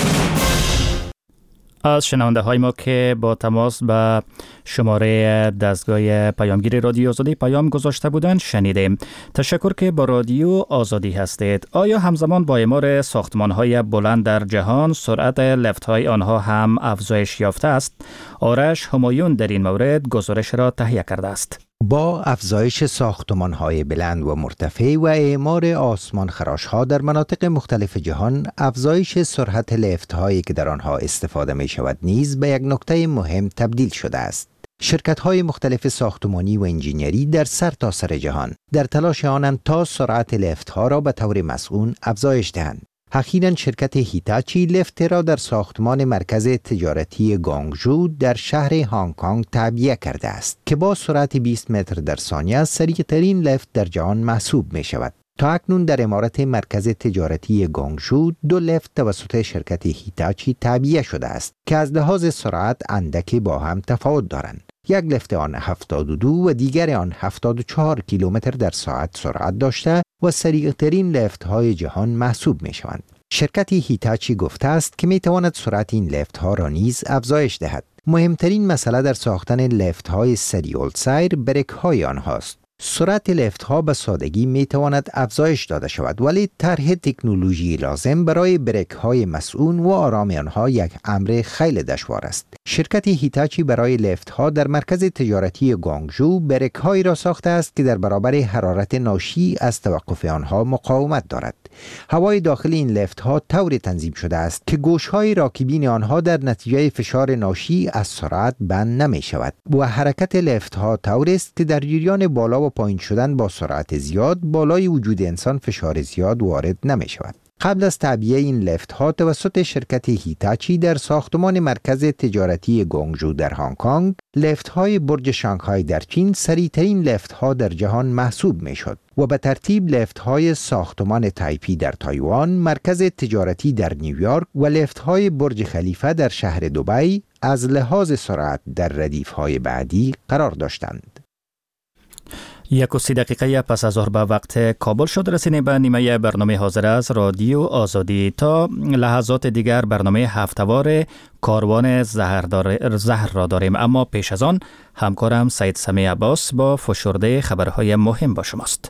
از شنونده های ما که با تماس به شماره دستگاه پیامگیر رادیو آزادی پیام گذاشته بودند شنیدیم. تشکر که با رادیو آزادی هستید. آیا همزمان با اعمار ساختمان های بلند در جهان سرعت لفت های آنها هم افزایش یافته است؟ آرش همایون در این مورد گزارش را تهیه کرده است. با افزایش ساختمان‌های بلند و مرتفع و اعمار آسمان خراش‌ها در مناطق مختلف جهان، افزایش سرعت لفت‌هایی که در آنها استفاده می‌شود نیز به یک نکته مهم تبدیل شده است. شرکت‌های مختلف ساختمانی و انجینری در سرتاسر جهان در تلاش آنند تا سرعت لفت‌ها را به طور مسئول افزایش دهند. اخیراً شرکت هیتاچی لفت را در ساختمان مرکز تجارتی گانگژو در شهر هنگ کنگ تعبیه کرده است که با سرعت بیست متر در ثانیه سریع‌ترین لفت در جهان محسوب می شود. تا اکنون در عمارت مرکز تجارتی گانگژو دو لفت توسط شرکت هیتاچی تعبیه شده است که از لحاظ سرعت اندکی با هم تفاوت دارند. یک لفت آن هفتاد و دو و دیگر آن هفتاد و چهار کیلومتر در ساعت سرعت داشته و سریعترین لفت های جهان محسوب می شوند. شرکت هیتاچی گفته است که می تواند سرعت این لفت ها را نیز افزایش دهد. مهمترین مسئله در ساختن لفت های سریع السیر بریک های آنهاست. سرعت لفت ها به سادگی می تواند افزایش داده شود، ولی طرح تکنولوژی لازم برای بریک های مسئول و آرام آنها یک امر خیلی دشوار است. شرکت هیتاچی برای لفت ها در مرکز تجارتی گوانگژو بریک هایی را ساخته است که در برابر حرارت ناشی از توقف آنها مقاومت دارد. هوای داخل این لفت ها طوری تنظیم شده است که گوش های راکبین آنها در نتیجه فشار ناشی از سرعت بند نمی شود و حرکت لفت ها طوری است که در جریان بالا و پایین شدن با سرعت زیاد بالای وجود انسان فشار زیاد وارد نمی شود. قبل از تعبیه این لفت ها توسط شرکت هیتاچی در ساختمان مرکز تجارتی گوانگژو در هنگ کنگ، لفت های برج شانگهای در چین سریعترین لفت ها در جهان محسوب می شد و به ترتیب لفت های ساختمان تایپی در تایوان، مرکز تجارتی در نیویورک و لفت های برج خلیفه در شهر دبی از لحاظ سرعت در ردیف های بعدی قرار داشتند. یک و سی دقیقه پس از ظهر به وقت کابل شد. رسیدیم به نیمه برنامه حاضر از رادیو آزادی. تا لحظات دیگر برنامه هفته‌وار کاروان زهر, زهر را داریم، اما پیش از آن همکارم سید سمی عباس با فشرده خبرهای مهم با شماست.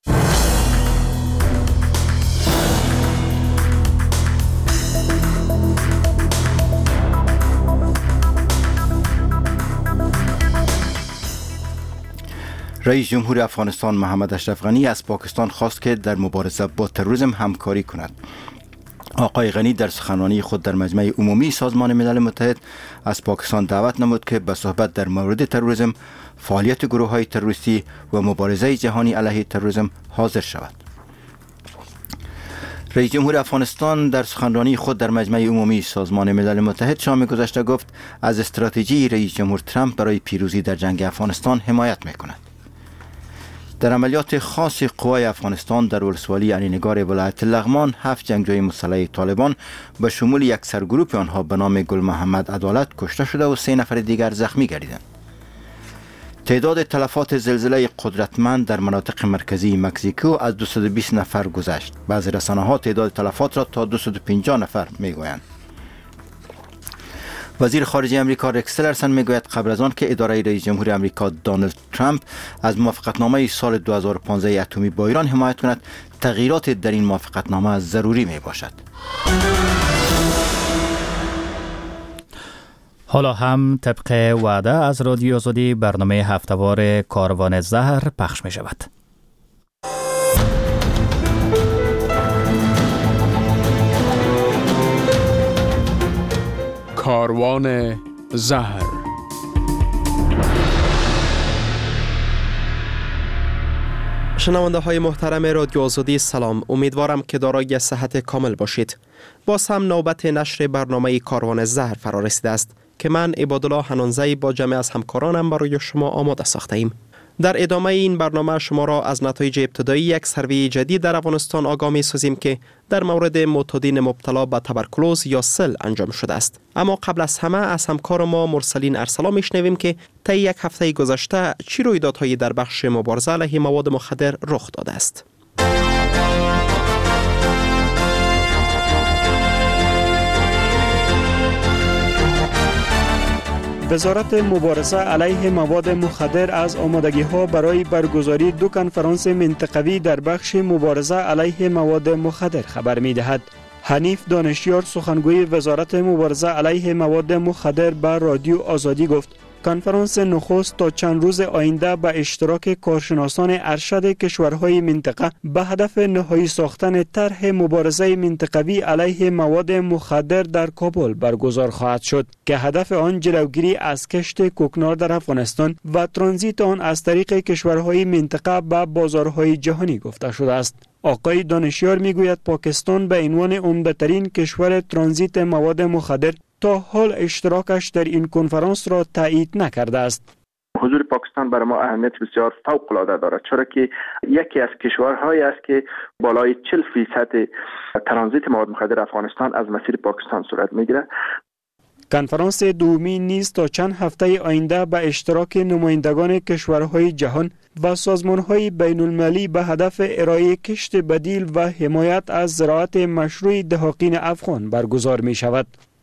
رئیس جمهور افغانستان محمد اشرف غنی از پاکستان خواست که در مبارزه با تروریسم همکاری کند. آقای غنی در سخنرانی خود در مجمع عمومی سازمان ملل متحد از پاکستان دعوت نمود که به صحبت در مورد تروریسم، فعالیت گروه‌های تروریستی و مبارزه جهانی علیه تروریسم حاضر شود. رئیس جمهور افغانستان در سخنرانی خود در مجمع عمومی سازمان ملل متحد شام گذشته گفت از استراتژی رئیس جمهور ترامپ برای پیروزی در جنگ افغانستان حمایت می‌کند. در عملیات خاص قوای افغانستان در ولسوالی علی‌نگار ولایت لغمان، هفت جنگجوی مسلح طالبان به شمول یک سرگروپ آنها به نام گل محمد عدالت کشته شده و سه نفر دیگر زخمی گردیدند. تعداد تلفات زلزله قدرتمند در مناطق مرکزی مکزیکو از دویست و بیست نفر گذشت. بعضی رسانه‌ها تعداد تلفات را تا دویست و پنجاه نفر میگویند. وزیر خارجه امریکا رکس تیلرسن میگوید قبل از آن که اداره رئیس جمهور امریکا دونالد ترامپ از موافقتنامه سال دو هزار و پانزده اتمی با ایران حمایت کند، تغییرات در این موافقتنامه ضروری می باشد. حالا هم طبق وعده از رادیو آزادی برنامه هفته‌وار کاروان زهر پخش می شود. کاروان زهر. شنونده های محترم رادیو آزادی سلام، امیدوارم که دارای صحت کامل باشید. باز هم نوبت نشر برنامه کاروان زهر فرا رسیده است که من عبادالله حنانزی با جمع از همکارانم برای شما آماده ساخته ایم. در ادامه این برنامه شما را از نتایج ابتدایی یک سروی جدید در افغانستان آگاه می سازیم که در مورد معتادین مبتلا به تبرکلوز یا سل انجام شده است. اما قبل از همه از همکار ما مرسلین ارسلا میشنویم که طی یک هفته گذشته چی رویدادهایی در بخش مبارزه علیه مواد مخدر رخ داده است. وزارت مبارزه علیه مواد مخدر از آمادگی‌ها برای برگزاری دو کنفرانس منطقوی در بخش مبارزه علیه مواد مخدر خبر می‌دهد. حنیف دانشیار سخنگوی وزارت مبارزه علیه مواد مخدر به رادیو آزادی گفت کنفرانس نخست تا چند روز آینده به اشتراک کارشناسان ارشد کشورهای منطقه به هدف نهایی ساختن طرح مبارزه منطقوی علیه مواد مخدر در کابل برگزار خواهد شد که هدف آن جلوگیری از کشت کوکنار در افغانستان و ترانزیت آن از طریق کشورهای منطقه به بازارهای جهانی گفته شده است. آقای دانشیار میگوید پاکستان به عنوان عمده‌ترین کشور ترانزیت مواد مخدر تا حال اشتراکش در این کنفرانس را تایید نکرده است. حضور پاکستان برای ما اهمیت بسیار فوق العاده دارد، چرا که یکی از کشورهایی است که بالای چهل فیصد ترانزیت مواد مخدر افغانستان از مسیر پاکستان صورت میگیرد. کنفرانس دومی نیز تا چند هفته آینده به اشتراک نمایندگان کشورهای جهان و سازمانهای بین المللی به هدف ارائه کشت بدیل و حمایت از زراعت مشروع دهاقین افغان برگزار می شود.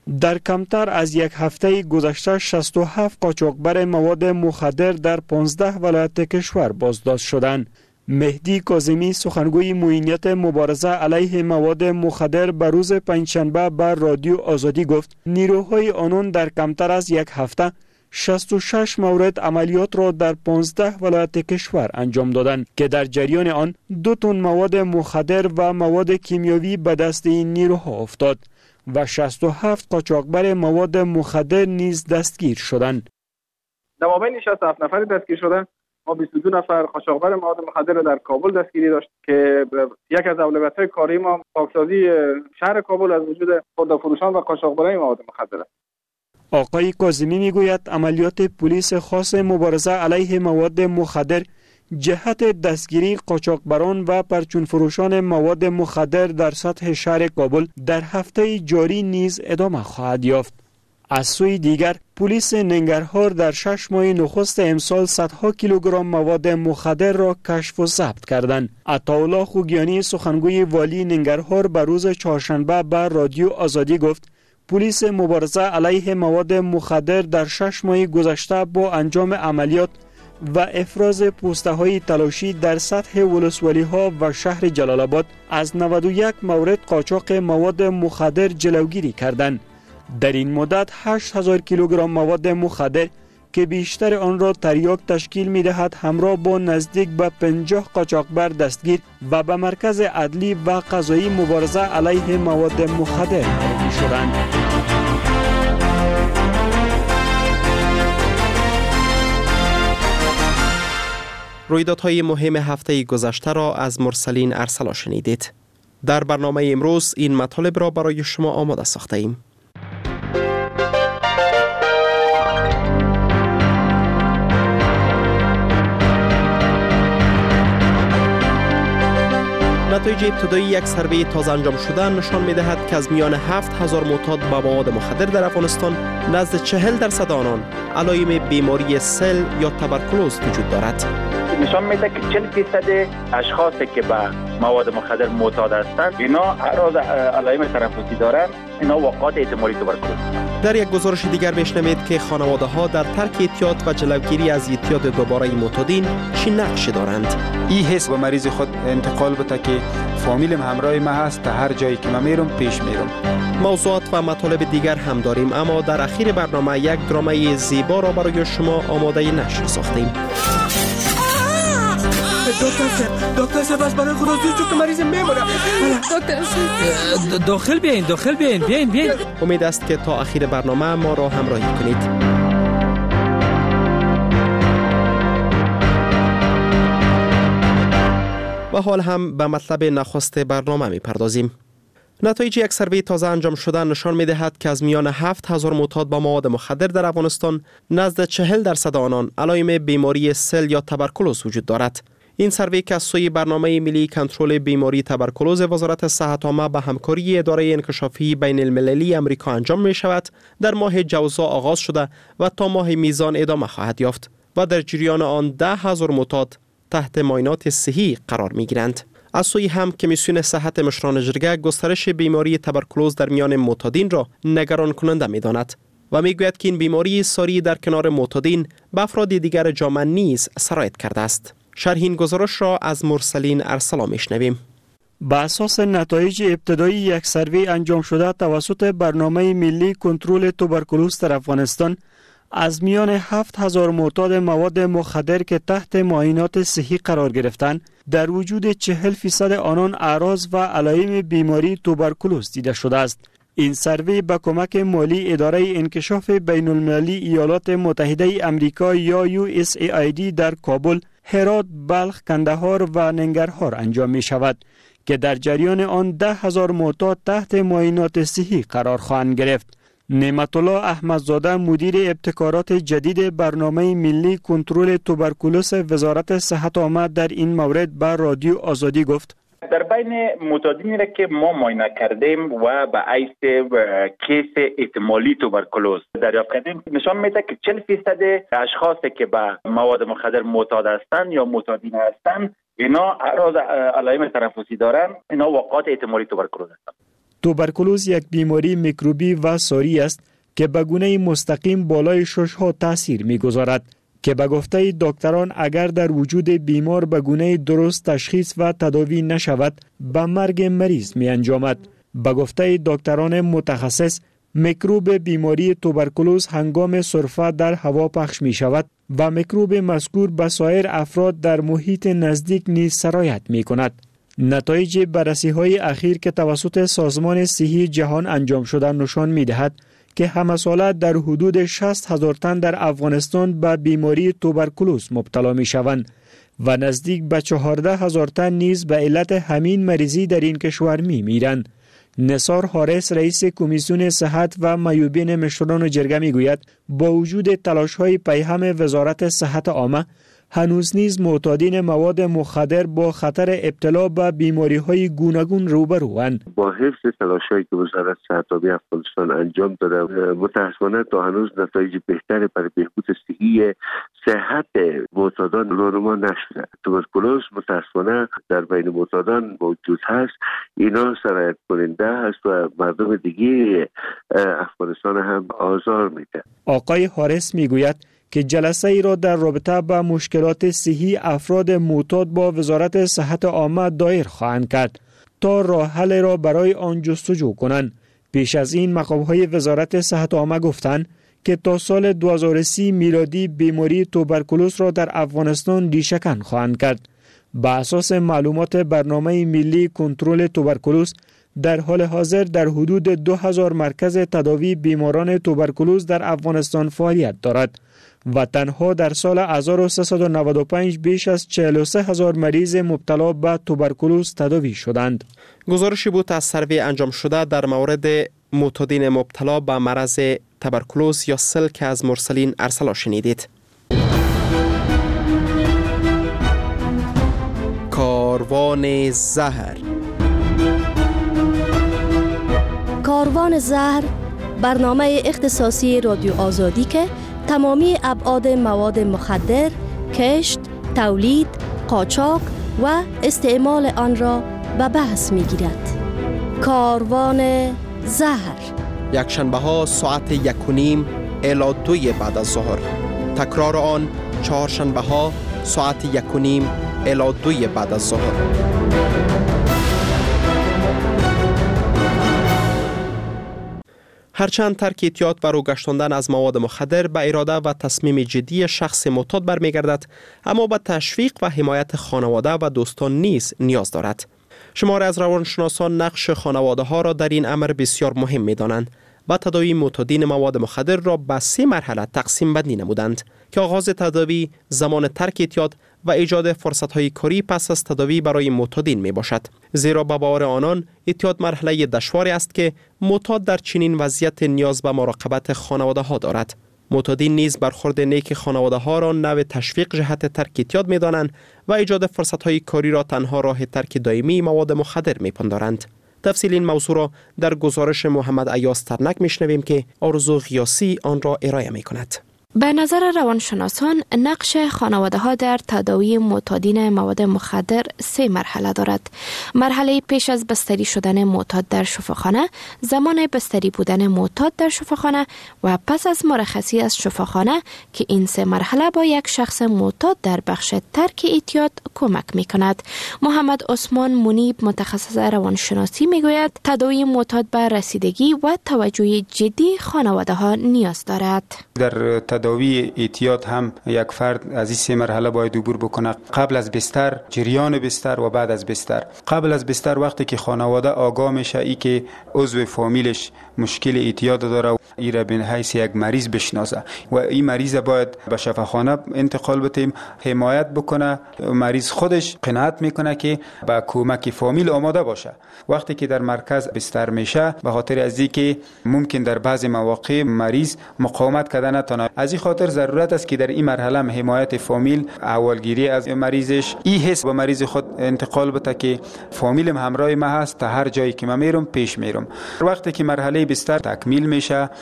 در کمتر از یک هفته گذشته شصت و هفت قاچاقبر مواد مخدر در پانزده ولایت کشور بازداشت شدند. مهدی کاظمی سخنگوی معینیت مبارزه علیه مواد مخدر به روز پنجشنبه بر رادیو آزادی گفت نیروهای آنان در کمتر از یک هفته شصت و شش مورد عملیات را در پانزده ولایت کشور انجام دادند که در جریان آن دو تن مواد مخدر و مواد کیمیاوی به دست این نیروها افتاد و شصت و هفت قاچاقبر مواد مخدر نیز دستگیر شدند. در مابین شصت و هفت نفر دستگیر شدند. ما بیست و دو نفر قاچاقبر مواد مخدر را در کابل دستگیری داشت که یک از اولویت‌های کاری ما پاکسازی شهر کابل از وجود خودفروشان و قاچاقبران مواد مخدر است. آقای کاظمی میگوید عملیات پلیس خاص مبارزه علیه مواد مخدر جهت دستگیری قاچاقبران و پرچون فروشان مواد مخدر در سطح شهر کابل در هفته جاری نیز ادامه خواهد یافت. از سوی دیگر پلیس ننگرهار در شش ماه نخست امسال صدها کیلوگرم مواد مخدر را کشف و ضبط کردند. عطاالله خوگیانی سخنگوی والی ننگرهار به روز چهارشنبه بر رادیو آزادی گفت پلیس مبارزه علیه مواد مخدر در شش ماه گذشته با انجام عملیات و افراز پوسته های تلاشی در سطح ولسوالی ها و شهر جلال آباد از نود و یک مورد قاچاق مواد مخدر جلوگیری کردند. در این مدت هشت هزار کیلوگرم مواد مخدر که بیشتر آن را تریاک تشکیل می دهد همراه با نزدیک به پنجاه قاچاقبر دستگیر و به مرکز عدلی و قضایی مبارزه علیه مواد مخدر معرفی شدند. رویدادهای مهم هفته گذشته را از مرسلین ارسلا شنیدید. در برنامه امروز این مطالب را برای شما آماده ساخته ایم. نتایج ابتدایی یک سروی تازه انجام شده نشان می‌دهد که از میان هفت هزار معتاد به مواد مخدر در افغانستان نزد چهل درصد آنان علائم بیماری سل یا تبرکلوز وجود دارد. نشان میده که چهل درصد اشخاصی که به مواد مخدر معتاد هستند اینا اعراض علائم تنفسی دارند، اینا واقعات احتمالی تبرکلوز. در یک گزارش دیگر بشنوید که خانواده ها در ترک اعتیاد و جلوگیری از اعتیاد دوباره معتادین چی نقشی دارند. این حس به مریض خود انتقال بده که فامیلم همراه ما هست، تا هر جایی که من میرم پیش میرم. موضوعات و مطالب دیگر هم داریم، اما در اخیر برنامه یک درامه زیبا را برای شما آماده نشر ساختیم. دکتر صاحب دکتر صاحب از برای خدا زود شو که مریض میمونه. دکتر صاحب داخل بیاین داخل بیاین بیاین بیاین. امید است که تا اخیر برنامه ما را همراهی کنید. و حال هم به مطلب نخست برنامه می پردازیم. نتایج یک سروی تازه انجام شده نشان می دهد که از میان هفت هزار معتاد با مواد مخدر در افغانستان نزد چهل درصد آنان علائم بیماری سل یا تبرکلوز وجود دارد. این سروی که از سوی برنامه ملی کنترل بیماری تبرکلوز وزارت صحت عامه به همکاری اداره انکشافی بین المللی امریکا انجام می شود، در ماه جوزا آغاز شده و تا ماه میزان ادامه خواهد یافت و در جریان آن ده هزار معتاد تحت معاینات صحی قرار می گیرند. از سوی هم کمیسیون صحت مشران جرگه گسترش بیماری تبرکلوز در میان معتادین را نگران کننده می داند و می گوید که این بیماری ساری در کنار معتادین به افراد دیگر جامعه نیز سرایت کرده است. شرح این گزارش را از مرسلین ارسلا میشنویم. بر اساس نتایج ابتدایی یک سروی انجام شده توسط برنامه ملی کنترل توبرکلوز در افغانستان، از میان هفت هزار معتاد مواد مخدر که تحت معاینات صحی قرار گرفتند، در وجود چهل فیصد آنان اعراض و علائم بیماری توبرکلوز دیده شده است. این سروی با کمک مالی اداره انکشاف بین المللی ایالات متحده امریکا یا یو اس ای آی دی در کابل، هرات، بلخ، کندهار و ننگرهار انجام می شود که در جریان آن ده هزار معتاد تحت معاینات صحی قرار خواهند گرفت. نعمت الله احمدزاده مدیر ابتکارات جدید برنامه ملی کنترل توبرکلوز وزارت صحت عامه در این مورد بر رادیو آزادی گفت: در بین معتادینی را که ما معاینه کردیم و به حیث کیس احتمالی توبرکلوز دریافت کردیم، نشان میده که چهل درصد اشخاصی که به مواد مخدر معتاد هستند یا معتادین هستند اینا اعراض علائم تنفسی دارند، اینا واقعات احتمالی توبرکلوز هستند. توبرکلوز یک بیماری میکروبی و ساری است که به گونه مستقیم بالای شش ها تاثیر می‌گذارد که به گفته دکتران اگر در وجود بیمار به گونه درست تشخیص و تداوی نشود به مرگ مریض می انجامد. به گفته دکتران متخصص میکروب بیماری توبرکلوز هنگام سرفه در هوا پخش می شود و میکروب مذکور به سایر افراد در محیط نزدیک نیز سرایت می کند. نتایج بررسی های اخیر که توسط سازمان صحی جهان انجام شده نشان می دهد که همه ساله در حدود شصت هزار تن در افغانستان به بیماری توبرکلوز مبتلا می شوند و نزدیک به چهارده هزار تن نیز به علت همین مریضی در این کشور می میرند. نثار حارس رئیس کمیسیون صحت و معیوبین مشران جرگه می گوید با وجود تلاش های پیهم وزارت صحت عامه هنوز نیز معتادین مواد مخدر با خطر ابتلا به بیماری های گوناگون روبروند. با حفظ تلاش‌هایی که وزارت صحت عامه افغانستان انجام داده متأسفانه تا هنوز نتایج بهتری برای بهبود صحی صحت معتادان رونما نشده. توبرکلوز متأسفانه در بین معتادان موجود هست. اینا سرایت کننده هست و مردم دیگه افغانستان هم آزار میده. آقای حارس میگوید که جلسه ای را در رابطه با مشکلات صحی افراد معتاد با وزارت صحت عامه دایر خواهند کرد تا راه حل را برای آن جستجو کنند. پیش از این مقام‌های وزارت صحت عامه گفتند که تا سال دو هزار و سی میلادی بیماری توبرکلوز را در افغانستان ریشه‌کن خواهند کرد. با اساس معلومات برنامه ملی کنترل توبرکلوز در حال حاضر در حدود دو هزار مرکز تداوی بیماران توبرکلوز در افغانستان فعالیت دارد و تنها در سال هزار و سیصد و نود و پنج بیش از چهل و سه هزار مریض مبتلا به توبرکلوز تداوی شدند. گزارشی بود از سروی انجام شده در مورد معتادین مبتلا به مرض توبرکلوز یا سل که از مرسلین ارسلا شنیدید. کاروان زهر. کاروان زهر برنامه اختصاصی رادیو آزادی که تمامی ابعاد مواد مخدر، کشت، تولید، قاچاق و استعمال آن را به بحث می گیرد. کاروان زهر یک شنبه ها ساعت یک و نیم الی دوی بعد از ظهر. تکرار آن چهار شنبه ها ساعت یک و نیم الی دوی بعد از ظهر. هرچند ترک اعتیاد و روگشتاندن از مواد مخدر به اراده و تصمیم جدی شخص معتاد برمیگردد، اما به تشویق و حمایت خانواده و دوستان نیز نیاز دارد. شماری از روانشناسان نقش خانواده ها را در این امر بسیار مهم می دانند و تداوی معتادین مواد مخدر را به سه مرحله تقسیم بندی نمودند که آغاز تداوی، زمان ترک اعتیاد و ایجاد فرصت‌های کاری پس از تداوی برای معتادین می باشد. زیرا به باور آنان اعتیاد مرحله دشواری است که معتاد در چنین وضعیت نیاز به مراقبت خانواده ها دارد. معتادین نیز برخورد نیک خانواده ها را نوع تشویق جهت ترک اعتیاد می دانند و ایجاد فرصت‌های کاری را تنها راه ترک دائمی مواد مخدر می پندارند. تفصیل این موضوع را در گزارش محمد ایاز ترنک می شنویم که آرزو غیاسی آن را ارائه می کند. به نظر روانشناسان نقش خانواده ها در تداوی معتادین مواد مخدر سه مرحله دارد. مرحله پیش از بستری شدن معتاد در شفاخانه، زمان بستری بودن معتاد در شفاخانه و پس از مرخصی از شفاخانه که این سه مرحله با یک شخص معتاد در بخش ترک اعتیاد کمک می کند. محمد عثمان منیب متخصص روانشناسی می گوید تداوی معتاد به رسیدگی و توجه جدی خانواده ها نیاز دارد. در تداوی اعتیاد هم یک فرد از این سه مرحله باید عبور بکنه: قبل از بستر، جریان بستر و بعد از بستر. قبل از بستر وقتی که خانواده آگاه میشه ای که عضو فامیلش مشکل اعتیاد داره، ای را به حیث یک مریض بشناسه و این مریض باید به شفاخانه انتقال بده، حمایت بکنه. مریض خودش قناعت میکنه که با کمک فامیل آماده باشه. وقتی که در مرکز بستر میشه به خاطر از اینکه ممکن در بعضی مواقع مریض مقاومت کردن نتونه، از این خاطر ضرورت است که در این مرحله حمایت فامیل، اولگیری از مریضش، این حس به مریض خود انتقال بده که فامیلم همراه ما هست، تا هر جایی که من میرم پیش میرم. وقتی که مرحله بستر تکمیل میشه،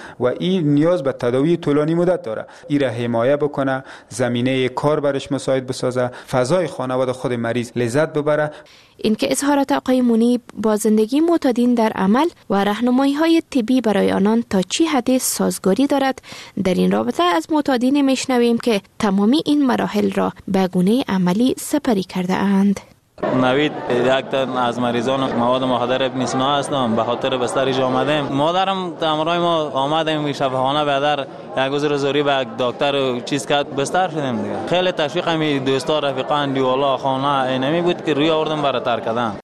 و این نیاز به تداوی طولانی مدت داره. این را حمایه بکنه، زمینه کار برش مساعد بسازه، فضای خانواده خود مریض لذت ببره. اینکه اظهارات آقای منیب با زندگی معتادین در عمل و راهنمایی‌های طبی برای آنان تا چی حد سازگاری دارد، در این رابطه از معتادین میشنویم که تمامی این مراحل را به گونه عملی سپری کرده اند. نوید یک تن از مریضان مواد مخدر ابن سینا هستم. به خاطر بسترش آمدیم. مادرم همراه ما آمدیم شفاخانه، بعد یک روز روزی به دکتر چیز کرد، بستر شدیم دیگه. خیلی تشویق می دوستا رفیقان دیوالا خانه اینمی بود که روی آوردم برای ترک کردن.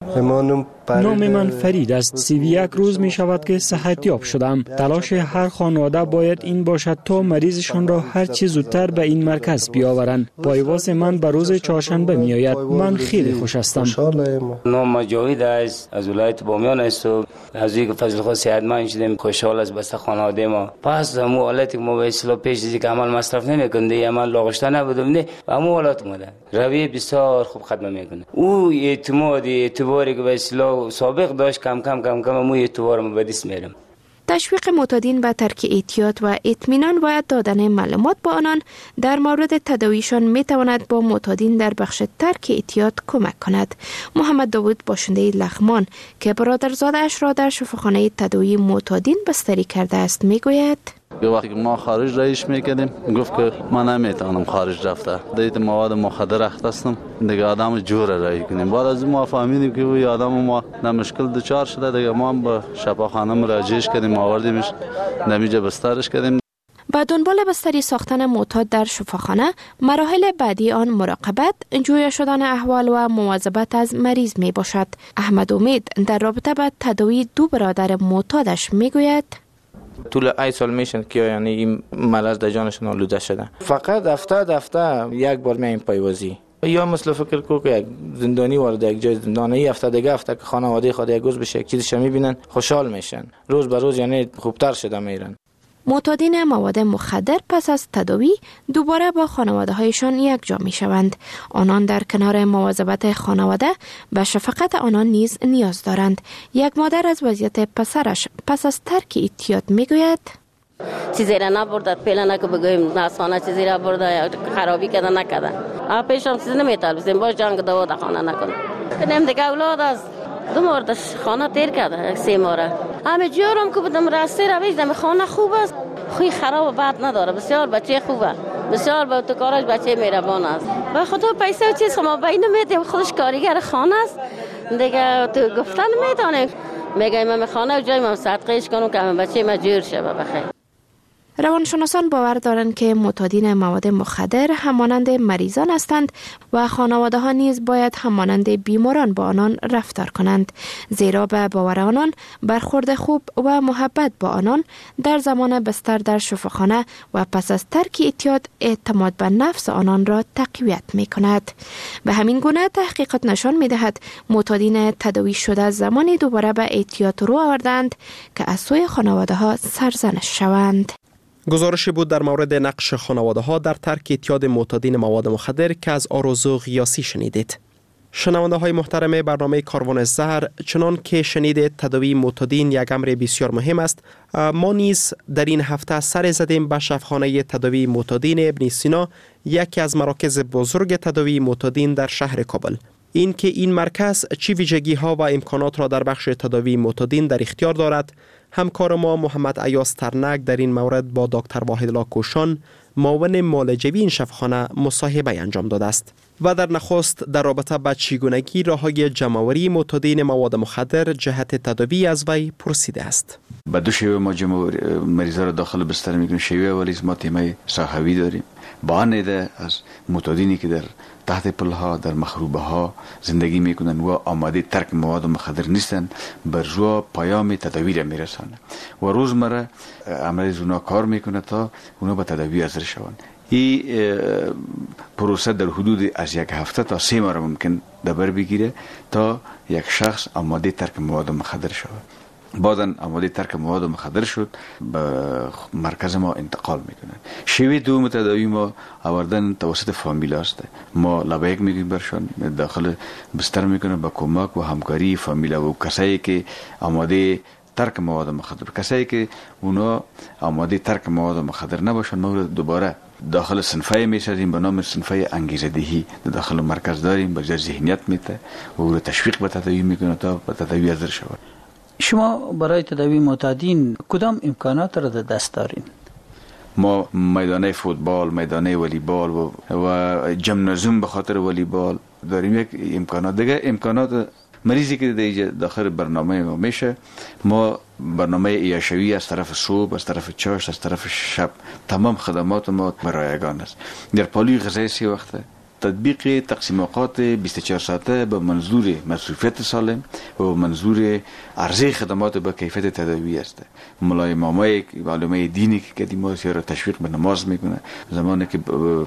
نام من فرید است. سی و یک روز می شود که صحت یاب شدم. تلاش هر خانواده باید این باشد تا مریضشان را هر چه زودتر به این مرکز بیاورند. پایواز من به روز چهارشنبه می آید. من خیلی خوش هستم. نام جاوید است، از ولایت بامیان است. از اینکه فضل خود صحتمند شدیم، خوشحال از بسته خانواده ما. پس همون حالتی که ما به اصطلاح پیش از اینکه عمل مصرف نمی‌کنیم، عمل لاغشته نبودیم، نه همون حالت اومده. رویه بسیار خوب خدمت میکنه. او اعتمادی اعتباری که به اصطلاح سابق داشت کم کم کم کم مو اعتبار ما به دست میارم. تشویق معتادین به ترک احتیاط و اطمینان و دادن معلومات با آنان در مورد تداویشان می تواند با معتادین در بخش ترک احتیاط کمک کند. محمد داوود باشنده لغمان که برادرزاده اش را در شفاخانه تداوی معتادین بستری کرده است می گوید: وقتی که ما خارج رایش میکردیم گفت که من نمیتونم خارج رفته، دیت مواد مخدر اخته دیگه آدم جور رای کنیم. بعد از ما فهمیدیم که وی آدم ما در مشکل دچار شده، دیگه ما هم به شفاخانه مراجعه کردیم، آوردیمش نمیجا بسترش کردیم. با دنبال بستری ساختن معتاد در شفاخانه، مراحل بعدی آن مراقبت، جویا شدن احوال و مواظبت از مریض می باشد. احمد امید در رابطه با تداوی دو برادر معتادش می گوید: طول ای سال میشن که یعنی این مرض در جانشون آلوده شده. فقط هفته هفته یک بار میایم پایوازی. یا مثل فکر کو که یک زندانی وارد یک جای زندانه ای هفته دیگه هفته که خانواده خود یک روز بشه یک چیزش میبینن خوشحال میشن. روز به روز یعنی خوبتر شده میرن. معتادین مواد مخدر پس از تداوی دوباره با خانواده هایشان یک جا می شوند. آنان در کنار مواظبت خانواده به شفقت آنان نیز نیاز دارند. یک مادر از وضعیت پسرش پس از ترک احتیاط می گوید: چیزی را نبرده، پیله نکو بگویم نسانه چیزی را برده، خرابی کده نکده. آه پیشم چیزی نمیتالبسیم، باش جنگ دوا در خانه نکنه. کنیم دیگه اولاد از دو موردش خانه تیر کرده، سه ماره. همه جورم که بودم راسته را بیشتم خانه خوب است، خوی خراب و بد نداره، بسیار بچه خوبه، بسیار با تو کارش بچه مهربان است. و خدا پیسه و چیز ما بین میدیم، خودش کارگر خانه است، دیگه تو گفتن میتونه. میگه من خانه و جای من صدقهش کنم که من بچه ما جور شه بخیر. روانشناسان باور دارند که معتادین مواد مخدر همانند مریضان هستند و خانواده ها نیز باید همانند بیماران با آنان رفتار کنند، زیرا به باور آنان برخورد خوب و محبت با آنان در زمان بستر در شفاخانه و پس از ترک احتیاط اعتماد به نفس آنان را تقویت می کند. به همین گونه تحقیقات نشان می دهد معتادین تداوی شده زمانی دوباره به احتیاط رو آوردند که از سوی خانواده ها سرزنش شوند. گزارشی بود در مورد نقش خانواده ها در ترک اعتیاد معتادین مواد مخدر که از آرزو غیاسی شنیدید. شنونده های محترم برنامه کاروان زهر، چنان که شنیدید تداوی معتادین یک امر بسیار مهم است. ما نیز در این هفته سر زدیم به شفاخانه تداوی معتادین ابن سینا، یکی از مراکز بزرگ تداوی معتادین در شهر کابل. این که این مرکز چی ویژگی ها و امکانات را در بخش تداوی معتادین در اختیار دارد، همکار ما محمد ایاز ترنک در این مورد با دکتر واحدالله کوشان، معاون معالجوی این شفاخانه، مصاحبه انجام داده است و در نخست در رابطه با چگونگی راههای جمع‌آوری معتادین مواد مخدر جهت تداوی از وی پرسیده است. با دو شیوه ما جمع مریضا را داخل بستر میکنیم. شیوه اولی ما تیمه صحوی داریم، با نیده از معتادینی که در تحت پلها در مخروبه ها زندگی میکنن و آماده ترک مواد مخدر نیستن، بر روی پیام تداوی را میرسانه و روزمره عمل اونا کار میکنه تا اونا به تداوی حاضر شوند. این پروسه در حدود از یک هفته تا سه ماه ممکن دبر بگیره تا یک شخص آماده ترک مواد مخدر شود. بعدن آماده ترک مواد مخدر شد به مرکز ما انتقال میکنن. شیوه دوم تداوی ما آوردن توسط فامیل است. ما لبیک میگیم برشان داخل بستر میکنن با کمک و همکاری فامیل و کسایی که آماده ترک مواد مخدر. کسایی که اونا آماده ترک مواد مخدر نباشن ما دوباره داخل صنفه میسازیم به نام صنفه انگیزه دهی داخل مرکز داریم، به ذهنیت میته و او رو تشویق به تداوی میکنه تا به تداوی حاضر شود. شما برای تداوی معتادین کدام امکانات را در دست دارین؟ ما میدانه فوتبال، میدانه والیبال و, و جمنازیوم به خاطر والیبال داریم. یک امکانات دیگه، امکانات مریضی که داخل برنامه ما میشه، ما برنامه عیاشوی از طرف صبح، از طرف چاشت، از طرف شب، تمام خدمات ما برایگان است. در پالوی غذایی سی وقته، تطبیق تقسیم اوقات بیست و چهار ساعته به منظور مصروفیت سالم و به منظور عرضه خدمات با کیفیت تداوی است. مولای مامای علمای دینی که قدیما را تشویق به نماز میکنه، زمانی که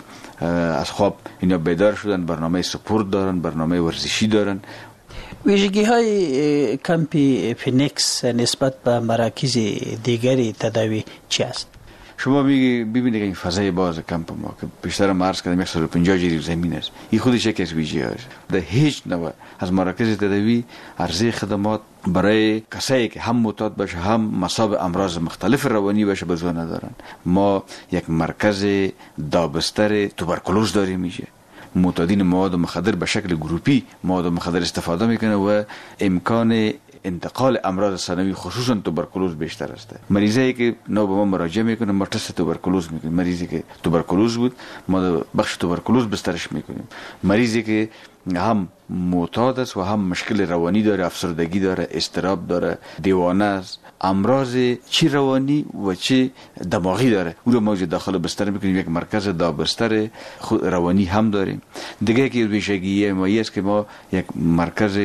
از خواب اینا بیدار شدن برنامه سپورت دارن، برنامه ورزشی دارن. ویژگی های کمپی فینکس نسبت به مراکز دیگری تداوی چی است؟ شما میگی ببینید این فضای باز کمپ ما که بیشتر مرز کردیم صد و پنجاه جریب زمین است، این خودش یکی از ویژگی هاست. در هیچ نوع از مراکز تداوی عرضه خدمات برای کسایی که هم معتاد باشه هم مصاب امراض مختلف روانی باشه بزرگ ندارن. ما یک مرکز دابستر توبرکلوز داریم. میشه معتادین مواد مخدر به شکل گروپی مواد مخدر استفاده میکنه و امکان انتقال امراض ثانوی خصوصا توبرکلوز بیشتر است. مریضایی که نو به ما مراجعه میکنه ما تست توبرکلوز میکنیم. مریضی که توبرکلوز بود ما بخش توبرکلوز بسترش میکنیم. مریضی که هم معتاد است و هم مشکل روانی داره، افسردگی داره، اضطراب داره، دیوانه است، امراض چی روانی و چی دماغی داره، او رو ما داخل بستر میکنیم. یک مرکز دابستر روانی هم داریم. دیگه که ویژگی ما است که ما یک مرکز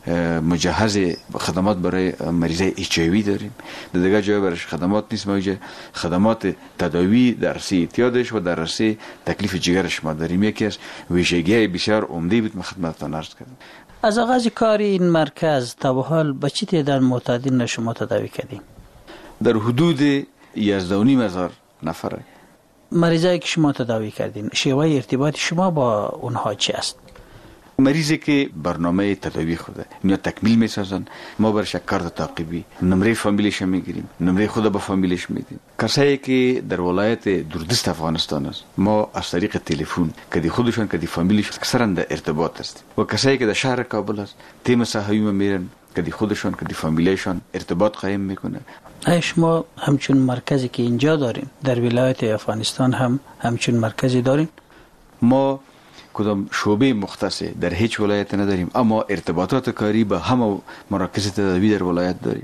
مجهز خدمات برای مریضای ایچ آی وی داریم. در دیگه جای برش خدمات نیست. ما اینجا خدمات تداوی در راسته اعتیادش و در راسته تکلیف جگرش ما داریم. یکی از ویژگی‌های بسیار عمده بود. من خدمتتون عرض کردم. از آغاز کار این مرکز تا به حال به چه تعداد معتادین شما تداوی کردیم؟ در حدود یازده و نیم هزار نفر. مریضایی که شما تداوی کردین شیوه ارتباط شما با اونها چی است؟ مریضی که برنامه تداوی خوده اینا تکمیل میسازن، ما برش کارت تعقیبی نمره فامیلش میگیریم، نمره خود به فامیلش میدیم. کسایی که در ولایت دوردست افغانستان است ما از طریق تلفن کدی خودشون کدی فامیلش اکثرا در ارتباط است. و کسایی که در شهر کابل است تیم صحوی میرن کدی خودشون کدی فامیلشون ارتباط قائم میکنه. ایش ما همچون مرکزی که اینجا داریم در ولایت افغانستان هم همچون مرکزی داریم. ما کدام شعبه مختص در هیچ ولایت نداریم، اما ارتباطات کاری با همه مراکز تداوی در ولایت داریم.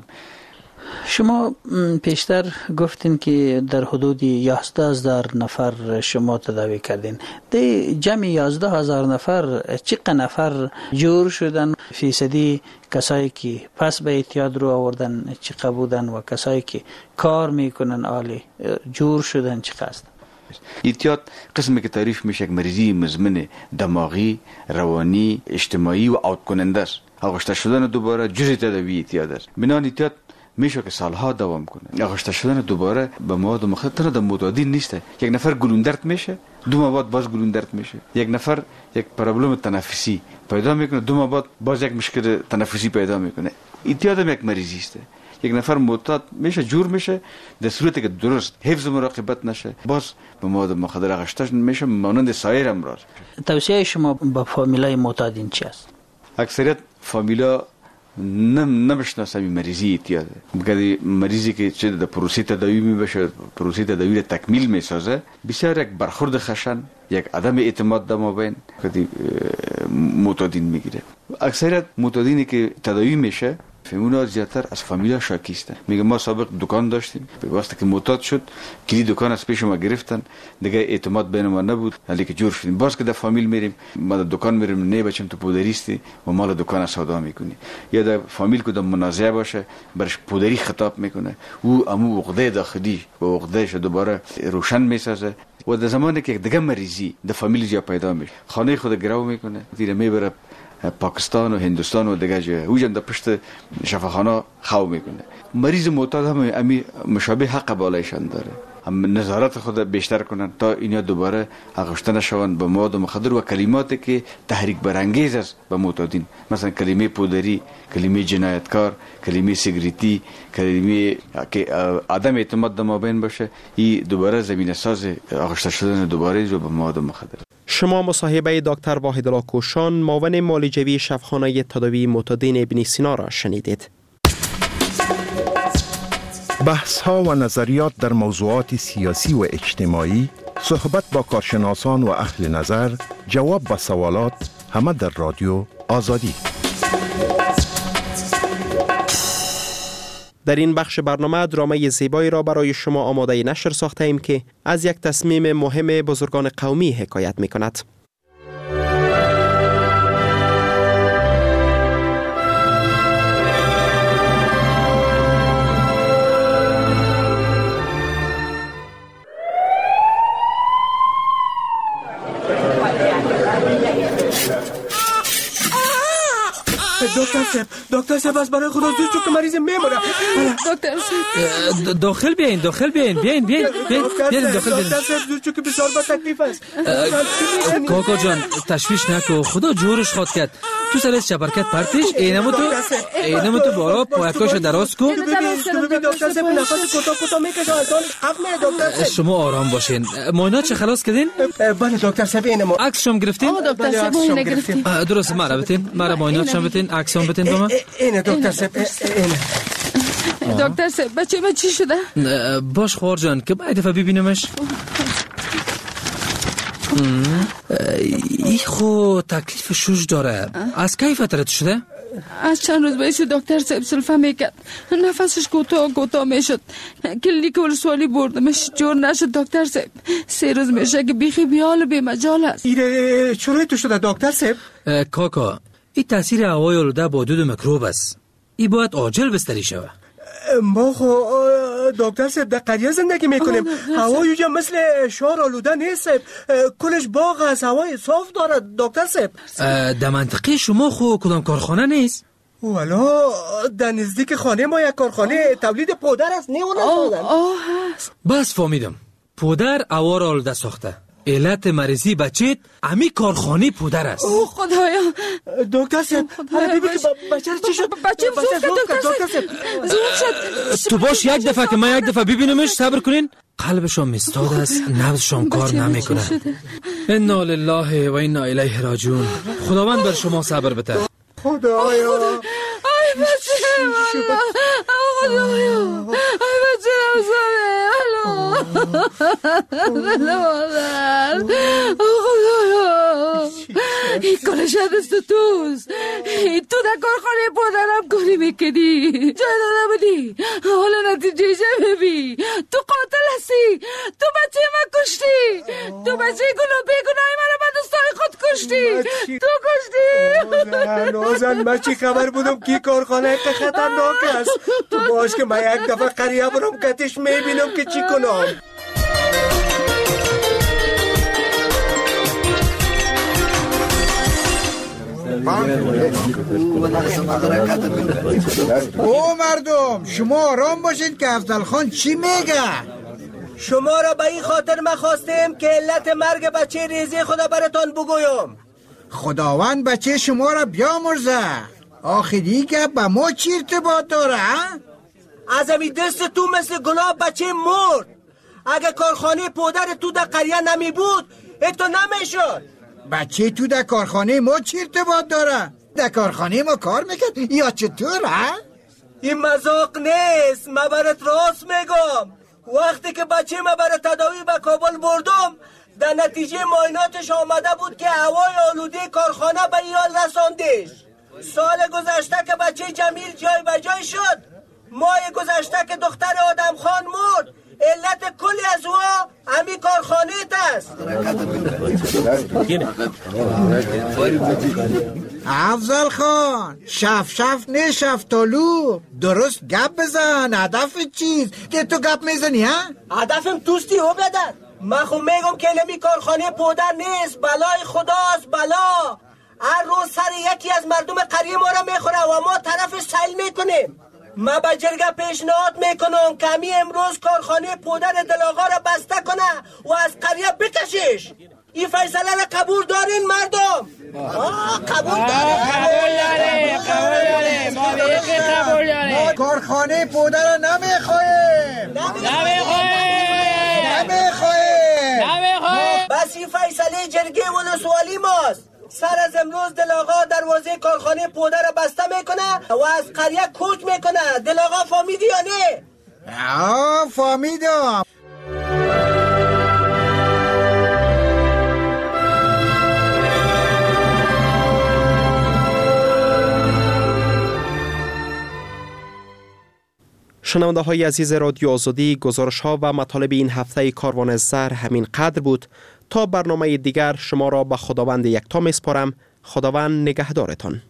شما پیشتر گفتین که در حدود یازده هزار نفر شما تداوی کردین. ده جمع یازده هزار نفر چقدر نفر جور شدن؟ فیصدی کسایی که پس به اعتیاد رو آوردن چقدر بودن و کسایی که کار میکنن عالی جور شدن چقدر است؟ اعتیاد قسمی که تعریف میشه یک مریضی مزمن دماغی، روانی، اجتماعی و عود کننده است. آغشته شدن دوباره جزء تداوی اعتیاد است. بنابراین اعتیاد میشه که سالها دوام کنه. آغشته شدن دوباره به مواد مخدر در معتادین نیست. یک نفر گلوندرد میشه، دو ماه بعد باز گلوندرد میشه. یک نفر یک پرابلم تنفسی پیدا میکنه، دو ماه بعد باز یک مشکل تنفسی پیدا میکنه. اعتیاد هم یک مریضی است. یک نفر معتاد میشه، جور میشه، در صورتی که درست حفظ مراقبت نشه باز به مواد مخدر آغشته میشه مانند سایر امراض. توصیه شما با فامیلای معتادین چی است؟ اکثریت فامیلا نم نمیشناسه این مریضی اعتیاده. بگه مریضی که چه در پروسه تداوی میباشه، پروسه تداوی را تکمیل میسازه، بسیار یک برخورد خشن، یک عدم اعتماد در مابین کدی معتادین میگیره. اکثریت معتادینی که تداوی میشه فهمونا زیادتر از فامیلا شاکی است. میگه ما سابق دکان داشتیم، به واسطه که معتاد شد کلید دکان از پیش ما گرفتن، دیگه اعتماد بین ما نبود، ولی که جور شدیم. باز که در فامیل میریم، ما در دکان میریم، نه بچم تو پودریستی و مال دکان سودا میکنی. یا در فامیل کدام منازعه باشه برش پودری خطاب میکنه، او امو عقده داخلی و عقدهش دوباره روشن میسازه. و در زمانی که دیگه مریضی در فامیل جا پیدا میشه، خانه خود گرو میکنه، دیره میبره پاکستان و هندوستان و دیگه جای اوجم در پشت شفاخانه خو میکنه. مریض معتاد هم امی مشابه حق بالایشان داره. نظارت خود بیشتر کنند تا اینا دوباره آغشته نشوند به مواد مخدر و کلماتی که تحریک برانگیز است به معتادین، مثلا کلمه پودری، کلمه جنایتکار، کلمه سیگریتی، کلمه که عدم اعتماد در مابین باشه، این دوباره زمینه ساز آغشته شدن دوباره رو به مواد مخدر. شما مصاحبه دکتر واحدالله کوشان، معاون معالجوی شفاخانه تداوی معتادین ابن سینا را شنیدید. بحث ها و نظریات در موضوعات سیاسی و اجتماعی، صحبت با کارشناسان و اهل نظر، جواب به سوالات، همه در رادیو آزادی. در این بخش برنامه درامه زیبایی را برای شما آماده نشر ساخته ایم که از یک تصمیم مهم بزرگان قومی حکایت می کند. دکتر صاحب، دکتر صاحب از برای خدا زود چون که مریض میمونه. دکتر صاحب داخل بیاین، داخل بیاین، بیاین بیاین بیاین داخل بیاین. دکتر صاحب زود چون که بسیار با تکلیف است. کاکا جان تشویش نکو، خدا جورش خواد کرد. تو سر شبرکت پرتش اینمو تو اینمو تو بارا پایکاشو دراز کو. دکتر صاحب نفس کوتاه کوتاه میکشه، اصلا حق نه دکتر صاحب. شما آرام باشین. معاینات چه خلاص کردین؟ بله دکتر صاحب اینمو. عکس شما گرفتین؟ دکتر صاحب اون گرفتین. درست مرا بتین، مرا معاینات شما بتین، عکسام بتین با من. اینه دکتر صاحب، اینه. دکتر صاحب بچه من چی شده؟ باش خوار جان که باید دفعه ببینمش. ای خو تکلیف شوش داره. از کی فترت شده؟ از چند روز بایش دکتر صاحب سلفه میکرد، نفسش کوتاه کوتاه میشد. کلینیک ولسوالی بردمش، جور نشد دکتر صاحب. سه روز میشه که بیخی بیال بی مجال است. ایره چرا تو شده دکتر صاحب؟ کاکا این تاثیر هوای آلوده با دود میکروب است. ای باید عاجل بستری شود. ما خو دکتر صاحب در قریه زندگی میکنیم، هوای اینجا مثل شهر آلوده نیست، کلش باغ است، هوای صاف دارد دکتر صاحب. در منطقه شما خو کدام کارخانه نیست؟ والا در نزدیک خانه ما یک کارخانه تولید پودر است، نه اون است. آه هست. بس فهمیدم، پودر هوا را آلوده ساخته. علت مریضی بچه امی کارخانه پودر است. اوه خدایا دکتر صاحب، حالا ببین که بچه چی شد؟ بچه زوف کرد دکتر صاحب، زوف شد. تو باش یک دفعه که من یک دفعه ببینمش، صبر کنین. قلبشون مستاد است، نبضشون کار نمیکنه. انا لله و انا الیه راجعون. خداوند بر شما صبر بده. خدایا ای بچه خدایا ای بچه این کلش دست توست، تو در کارخانه پودرم کاری میکنی، جای داده بودی، حالا نتیجه ببین. تو قاتل هستی، تو بچه من کشتی، تو بچه گناه بیگناهی من به دوستای خود کشتی، تو کشتی. نازن من چی خبر بودم که کارخانه که خطرناک است. تو باش که من یک دفعه قریه برم کتش میبینم که چی کنم. او مردم شما آرام باشید که افضل خان چی میگه؟ شما را به این خاطر ما خواستیم که علت مرگ بچه ریزی خدا براتان بگویم. خداوند بچه شما را بیامرزه. آخری که به ما چی ارتباط داره؟ از امی دست تو مثل گناه بچه مرد. اگه کارخانه پودر تو در قریه نمی بود ایتو نمیشد. بچه تو در کارخانه ما چی ارتباط داره؟ در کارخانه ما کار میکرد یا چطور ها؟ این مذاق نیست، من برات راست میگم. وقتی که بچه من برای تداوی به کابل بردم، در نتیجه معایناتش آمده بود که هوای آلوده کارخانه به این حال رساندش. سال گذشته که بچه جمیل جای به جای شد، ماه گذشته که دختر آدم خان مرد، علت کلی از او همی کارخانه است. افضل خان شف شف نه شفتالو، درست گپ بزن. هدف چیز که تو گپ میزنی ها؟ هدفم دوستی او بدن. من خو میگم که نمی کارخانه پودر نیست، بلای خداست بلا. هر روز سر یکی از مردم قریه ما را میخوره و ما طرف سیل میکنیم. ما به جرگه پیشنهاد میکنم کمی امروز کارخانه پودر دلاغا را بسته کنه و از قریه بکشش. این فیصله را قبول دارین مردم؟ آه قبول دارین؟ قبول داریم قبول داریم ما بیخی قبول داریم. ما کارخانه پودر را نمیخواهیم نمیخواهیم نمیخواهیم نمیخواهیم. بس این فیصله جرگه ولسوالی ماست. سر از امروز دلاغا دروازه کارخانه پودر را بسته میکنه و از قریه کوچ میکنه. دلاغا فهمیدی یا نه؟ آه فهمیدم. شنونده های عزیز رادیو آزادی، گزارش ها و مطالب این هفته کاروان زر همین قدر بود. تا برنامه دیگر شما را به خداوند یکتا میسپارم. خداوند نگهدارتان.